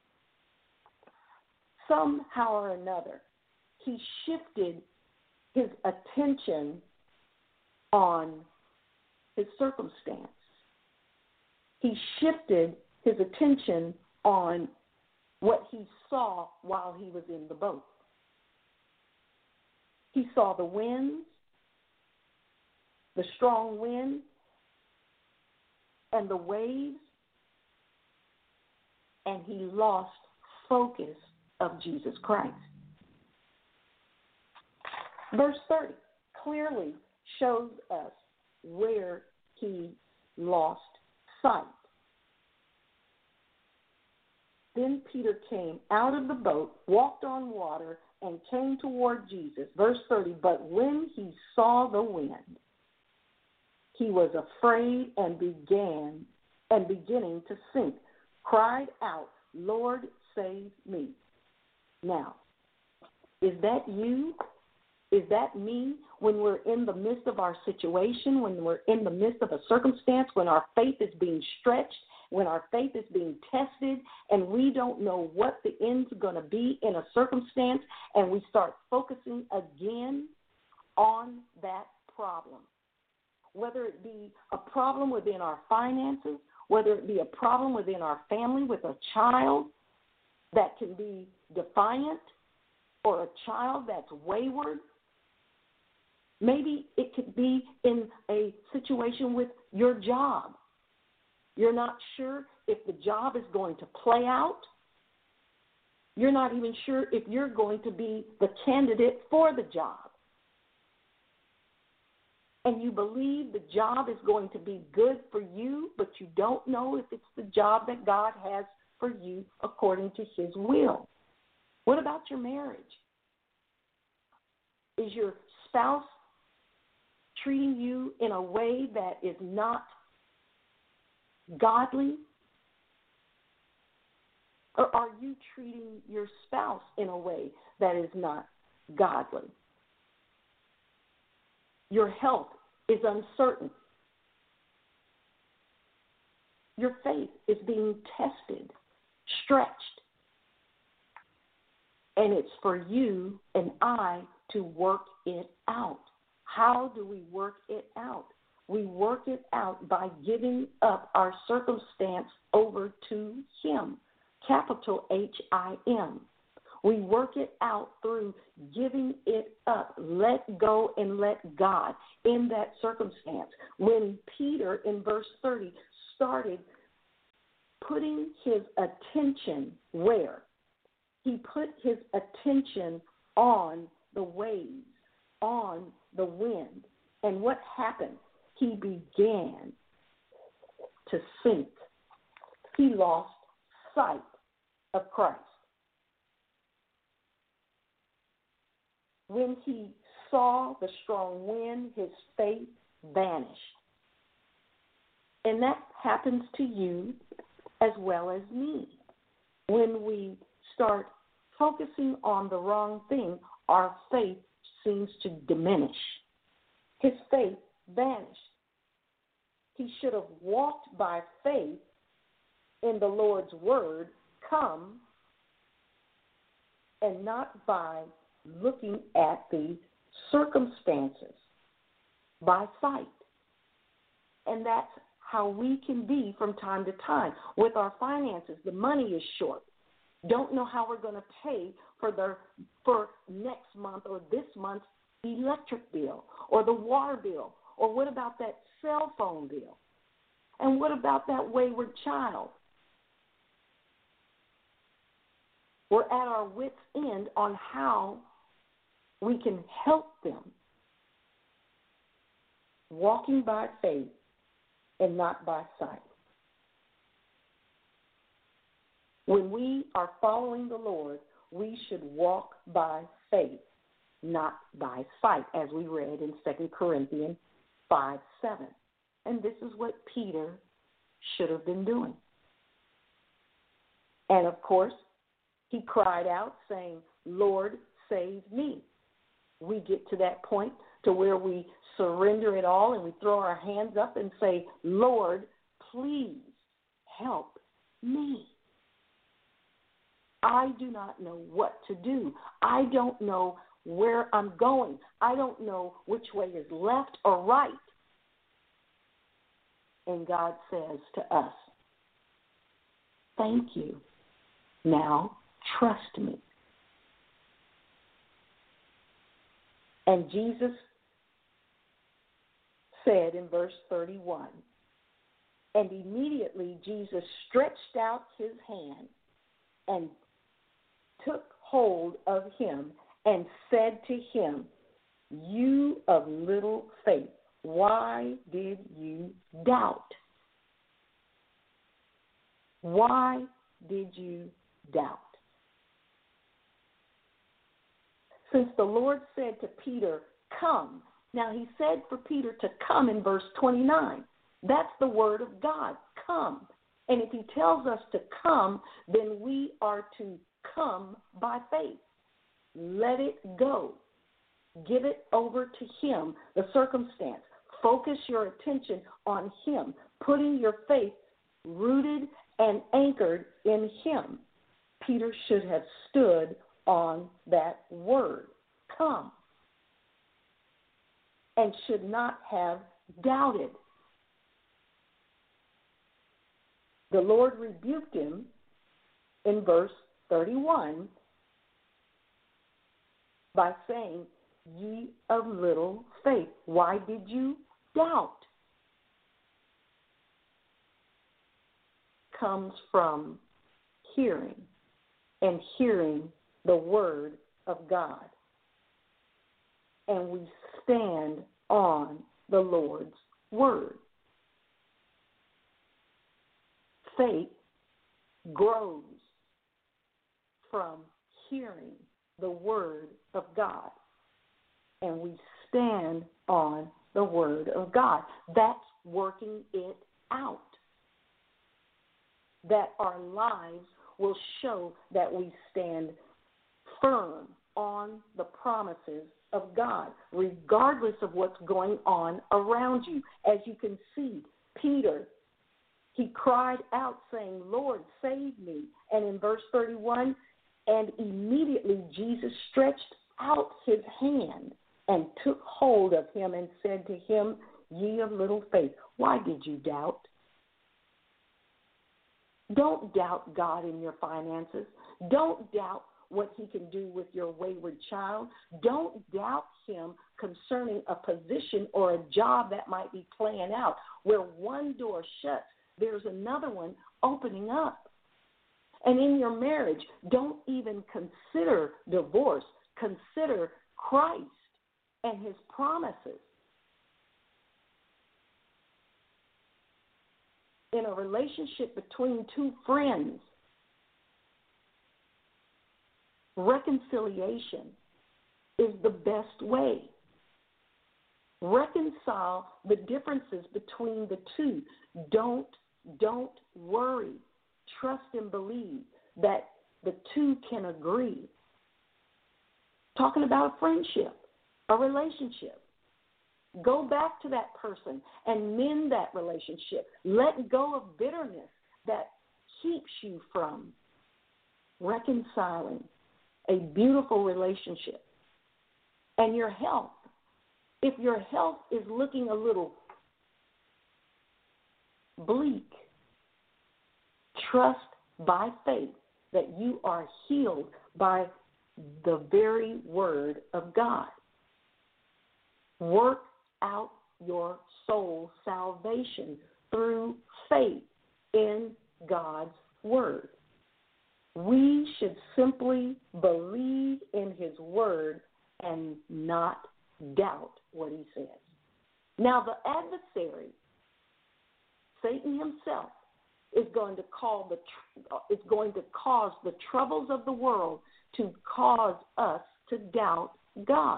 somehow or another, he shifted his attention on his circumstance. He shifted his attention on what he saw while he was in the boat. He saw the winds, the strong wind, and the waves, and he lost focus of Jesus Christ. Verse thirty clearly shows us where he lost sight. Then Peter came out of the boat, walked on water, and came toward Jesus. Verse thirty, but when he saw the wind, he was afraid and began, and beginning to sink, cried out, Lord, save me. Now, is that you? Is that me when we're in the midst of our situation, when we're in the midst of a circumstance, when our faith is being stretched, when our faith is being tested, and we don't know what the end's going to be in a circumstance, and we start focusing again on that problem? Whether it be a problem within our finances, whether it be a problem within our family with a child that can be defiant, or a child that's wayward. Maybe it could be in a situation with your job. You're not sure if the job is going to play out. You're not even sure if you're going to be the candidate for the job. And you believe the job is going to be good for you, but you don't know if it's the job that God has for you according to his will. What about your marriage? Is your spouse treating you in a way that is not godly? Or are you treating your spouse in a way that is not godly? Your health is uncertain. Your faith is being tested, stretched. And it's for you and I to work it out. How do we work it out? We work it out by giving up our circumstance over to him, capital H I M. We work it out through giving it up. Let go and let God in that circumstance. When Peter, in verse thirty, started putting his attention where? He put his attention on the waves, on the wind. And what happened? he began to sink. He lost sight of Christ. When he saw the strong wind, his faith vanished. And that happens to you as well as me. When we start focusing on the wrong thing, our faith seems to diminish. His faith vanished. He should have walked by faith in the Lord's word, come, and not by looking at the circumstances, by sight. And that's how we can be from time to time. With our finances, the money is short. Don't know how we're going to pay for the for next month or this month's electric bill or the water bill, or what about that cell phone bill? And what about that wayward child? We're at our wits' end on how we can help them, walking by faith and not by sight. When we are following the Lord, we should walk by faith, not by sight, as we read in Second Corinthians five seven. And this is what Peter should have been doing. And of course, he cried out saying, Lord, save me. We get to that point to where we surrender it all and we throw our hands up and say, Lord, please help me. I do not know what to do. I don't know where I'm going. I don't know which way is left or right. And God says to us, thank you. Now trust me. And Jesus said in verse thirty-one, and immediately Jesus stretched out his hand and took hold of him and said to him, you of little faith, why did you doubt? Why did you doubt? Since the Lord said to Peter, come. Now he said for Peter to come in verse twenty-nine. That's the word of God, come. And if he tells us to come, then we are to come by faith. Let it go. Give it over to him, the circumstance. Focus your attention on him, putting your faith rooted and anchored in him. Peter should have stood on that word, come, and should not have doubted. The Lord rebuked him in verse thirty-one by saying, ye of little faith, why did you doubt? Comes from hearing, and hearing the word of God. And we stand on the Lord's word. Faith grows from hearing the word of God. And we stand on the word of God. That's working it out. That our lives will show that we stand firm on the promises of God, regardless of what's going on around you. As you can see, Peter, he cried out saying, Lord, save me. And in verse thirty-one, and immediately Jesus stretched out his hand and took hold of him and said to him, ye of little faith, why did you doubt? Don't doubt God in your finances. Don't doubt what he can do with your wayward child. Don't doubt him concerning a position or a job that might be playing out. Where one door shuts, there's another one opening up. And in your marriage, don't even consider divorce. Consider Christ and his promises. in a relationship between two friends, reconciliation is the best way. Reconcile the differences between the two. Don't, don't worry. Trust and believe that the two can agree. Talking about a friendship, a relationship. Go back to that person and mend that relationship. Let go of bitterness that keeps you from reconciling a beautiful relationship. And your health. If your health is looking a little bleak, trust by faith that you are healed by the very word of God. Work out your soul salvation through faith in God's word. We should simply believe in his word and not doubt what he says. Now, the adversary, Satan himself, is going to call the is going to cause the troubles of the world to cause us to doubt God.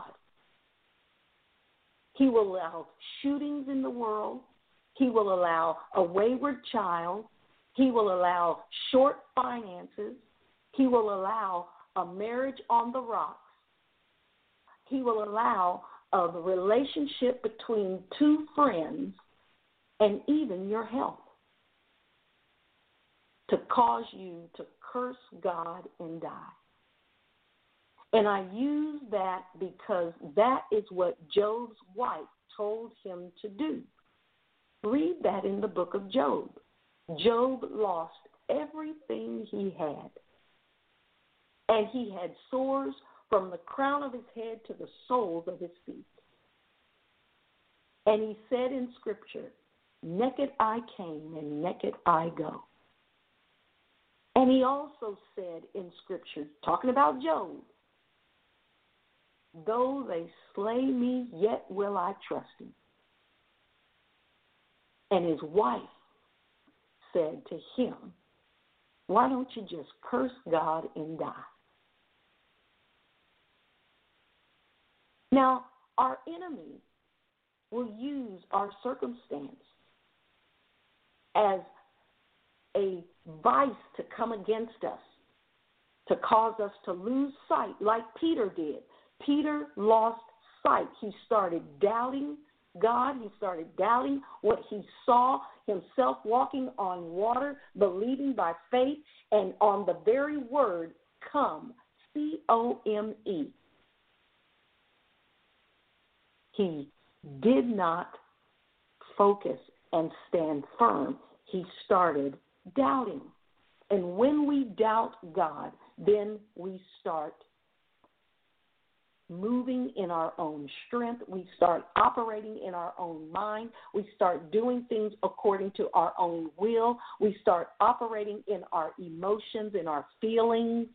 He will allow shootings in the world. He will allow a wayward child. He will allow short finances. He will allow a marriage on the rocks. He will allow a relationship between two friends and even your health to cause you to curse God and die. And I use that because that is what Job's wife told him to do. Read that in the book of Job. Job lost everything he had. And he had sores from the crown of his head to the soles of his feet. And he said in Scripture, naked I came and naked I go. And he also said in Scripture, talking about Job, though they slay me, yet will I trust him. And his wife said to him, why don't you just curse God and die? Now, our enemy will use our circumstance as a vice to come against us, to cause us to lose sight, like Peter did. Peter lost sight. He started doubting God. He started doubting what he saw, himself walking on water, believing by faith, and on the very word, come, C O M E. He did not focus and stand firm. He started doubting. And when we doubt God, then we start moving in our own strength. We start operating in our own mind. We start doing things according to our own will. We start operating in our emotions, in our feelings.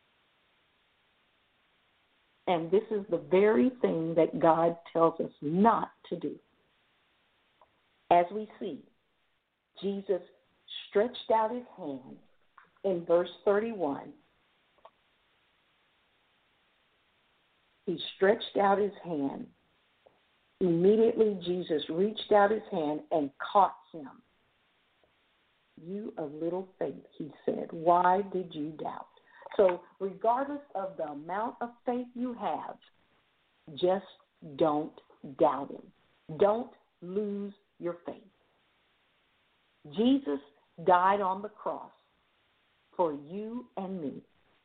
And this is the very thing that God tells us not to do. As we see, Jesus stretched out his hand in verse thirty-one. He stretched out his hand. Immediately, Jesus reached out his hand and caught him. You of little faith, he said, why did you doubt? So regardless of the amount of faith you have, just don't doubt him. Don't lose your faith. Jesus died on the cross for you and me.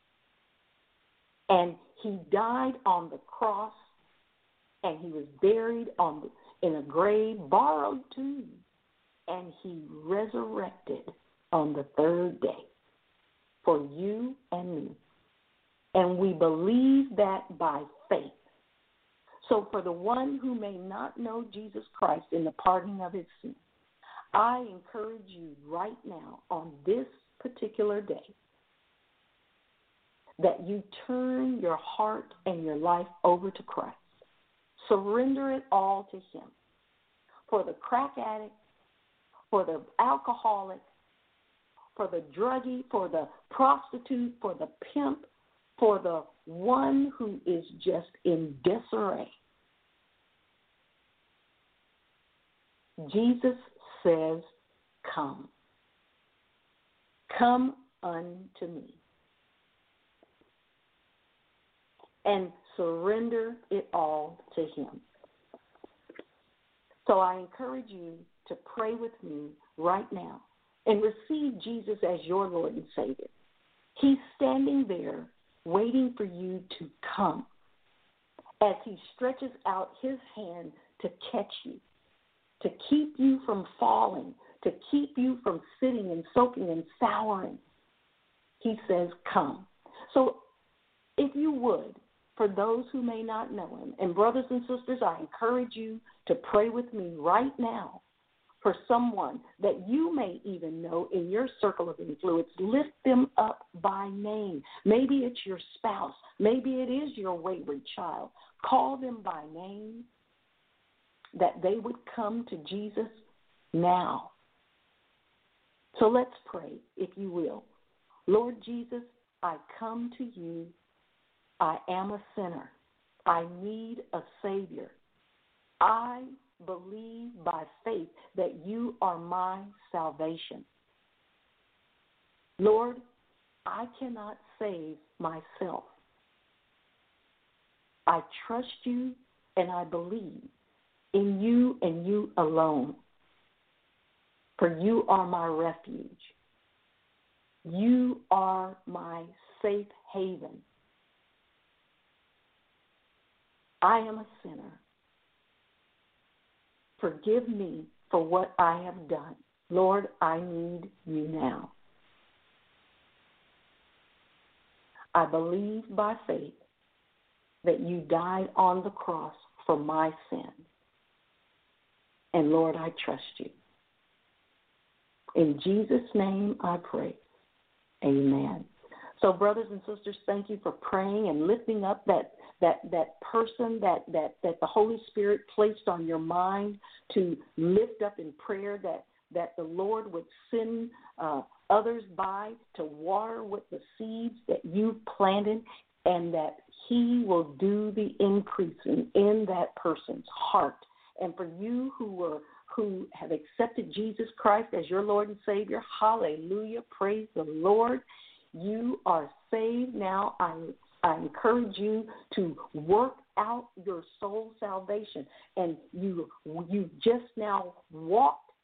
And he died on the cross, and he was buried on the, in a grave, borrowed tomb, and he resurrected on the third day for you and me. And we believe that by faith. So for the one who may not know Jesus Christ in the pardoning of his sins, I encourage you right now on this particular day that you turn your heart and your life over to Christ. Surrender it all to him. For the crack addict, for the alcoholic, for the druggie, for the prostitute, for the pimp, for the one who is just in disarray. Jesus says, come. Come unto me. And surrender it all to him. So I encourage you to pray with me right now and receive Jesus as your Lord and Savior. He's standing there waiting for you to come as he stretches out his hand to catch you, to keep you from falling, to keep you from sitting and soaking and souring. He says, come. So if you would, for those who may not know him, and brothers and sisters, I encourage you to pray with me right now for someone that you may even know in your circle of influence. Lift them up by name. Maybe it's your spouse. Maybe it is your wayward child. Call them by name, that they would come to Jesus now. So let's pray, if you will. Lord Jesus, I come to you. I am a sinner. I need a Savior. I believe by faith that you are my salvation. Lord, I cannot save myself. I trust you and I believe in you and you alone. For you are my refuge. You are my safe haven. I am a sinner. Forgive me for what I have done. Lord, I need you now. I believe by faith that you died on the cross for my sin. And Lord, I trust you. In Jesus' name I pray. Amen. So brothers and sisters, thank you for praying and lifting up that that that person that, that, that the Holy Spirit placed on your mind to lift up in prayer, that, that the Lord would send uh, others by to water with the seeds that you've planted, and that he will do the increasing in that person's heart. And for you who were who have accepted Jesus Christ as your Lord and Savior, hallelujah, praise the Lord. You are saved now. I, I encourage you to work out your soul salvation. And you you just now walked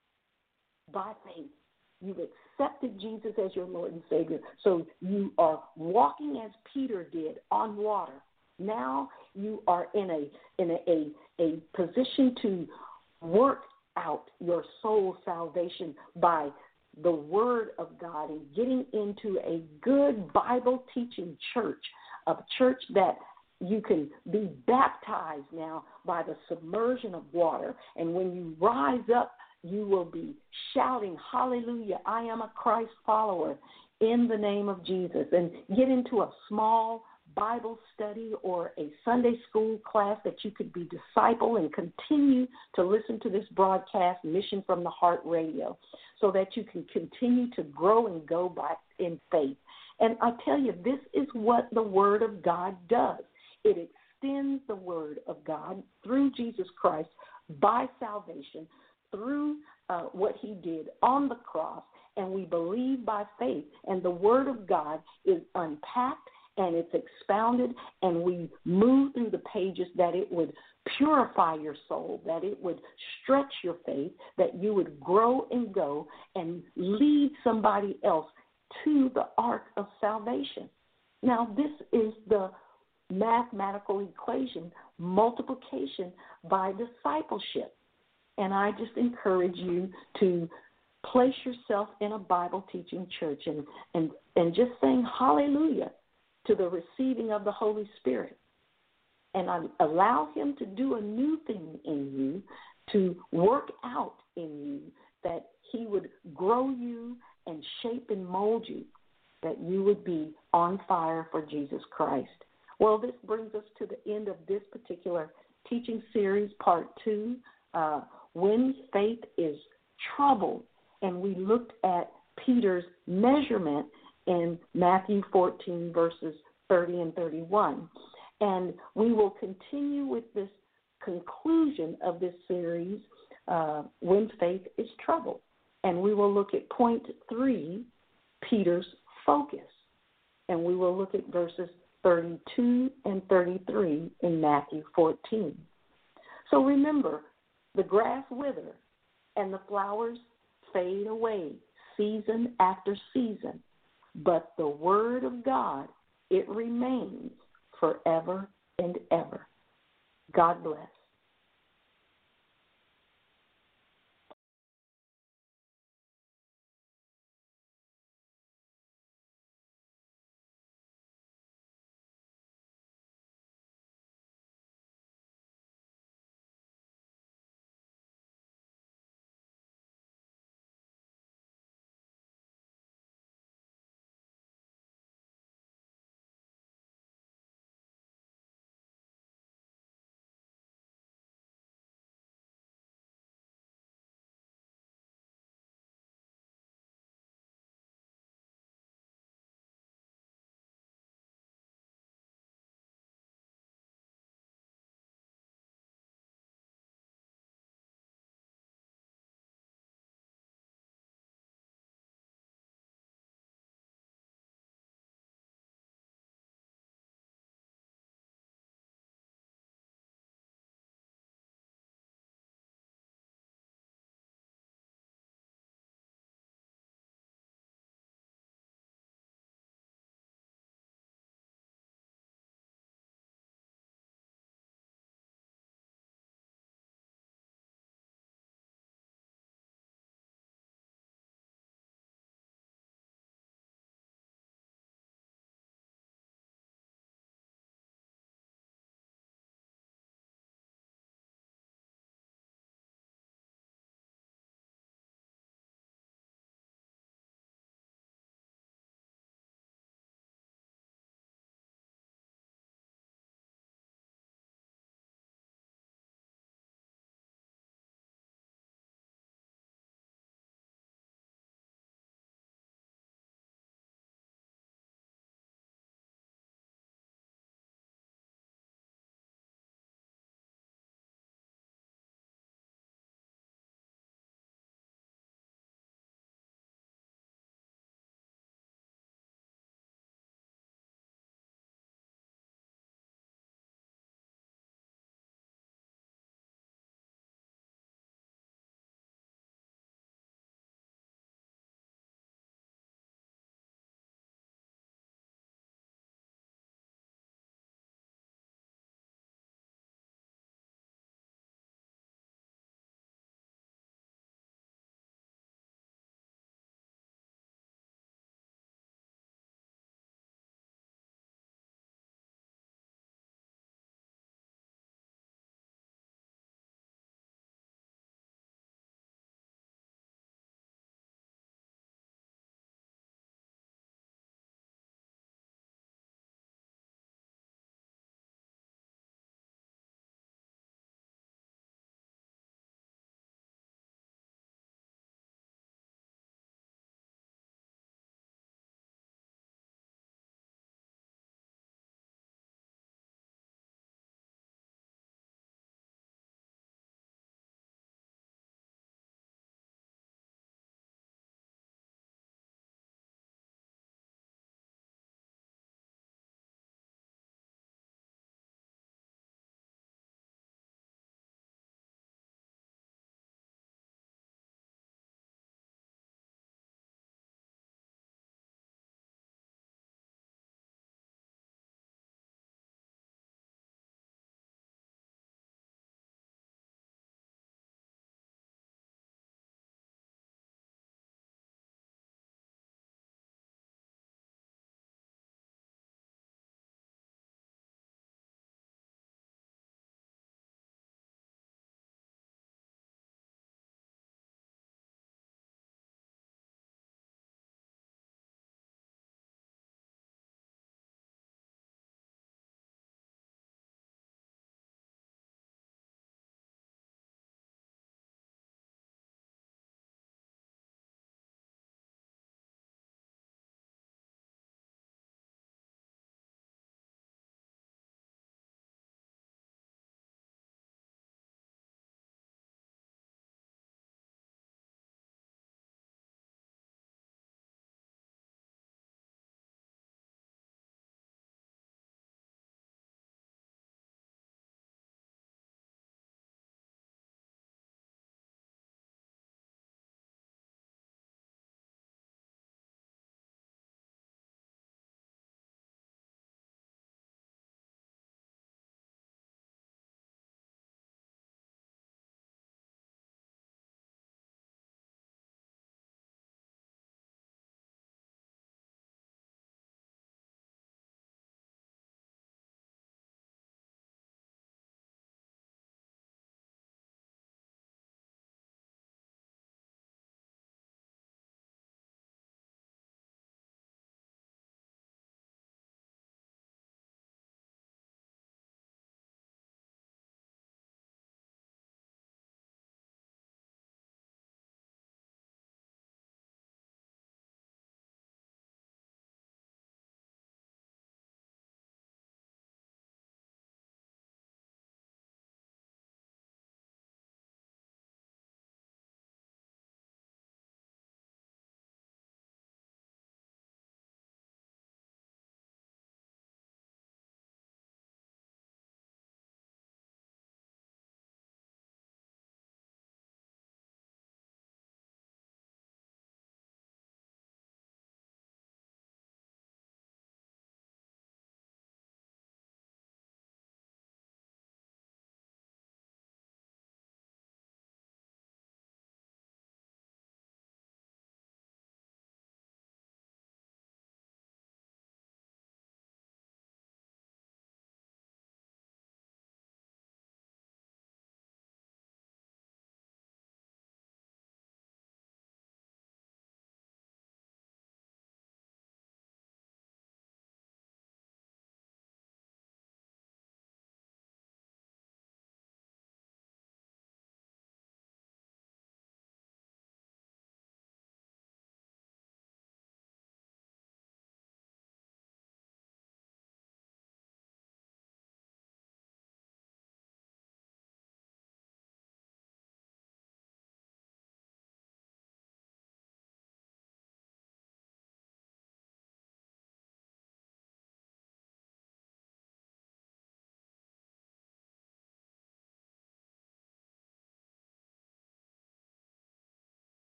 by faith. You've accepted Jesus as your Lord and Savior. So you are walking as Peter did on water. Now you are in a in a, a, a position to work out your soul salvation by the Word of God and getting into a good Bible teaching church, a church that you can be baptized now by the submersion of water. And when you rise up, you will be shouting, hallelujah, I am a Christ follower in the name of Jesus. And get into a small Bible study or a Sunday school class that you could be disciple and continue to listen to this broadcast, Mission from the Heart Radio, so that you can continue to grow and go by in faith. And I tell you, this is what the Word of God does. It extends the Word of God through Jesus Christ by salvation, through uh, what he did on the cross, and we believe by faith. And the Word of God is unpacked and it's expounded, and we move through the pages that it would purify your soul, that it would stretch your faith, that you would grow and go and lead somebody else to the ark of salvation. Now, this is the mathematical equation, multiplication by discipleship. And I just encourage you to place yourself in a Bible teaching church and, and, and just saying hallelujah to the receiving of the Holy Spirit. And I allow him to do a new thing in you, to work out in you, that he would grow you and shape and mold you, that you would be on fire for Jesus Christ. Well, this brings us to the end of this particular teaching series, part two, uh, when faith is troubled, and we looked at Peter's measurement in Matthew fourteen, verses thirty and thirty-one. And we will continue with this conclusion of this series, uh, When Faith is Troubled. And we will look at point three, Peter's focus. And we will look at verses thirty-two and thirty-three in Matthew fourteen. So remember, the grass withers and the flowers fade away season after season, but the word of God, it remains forever and ever. God bless.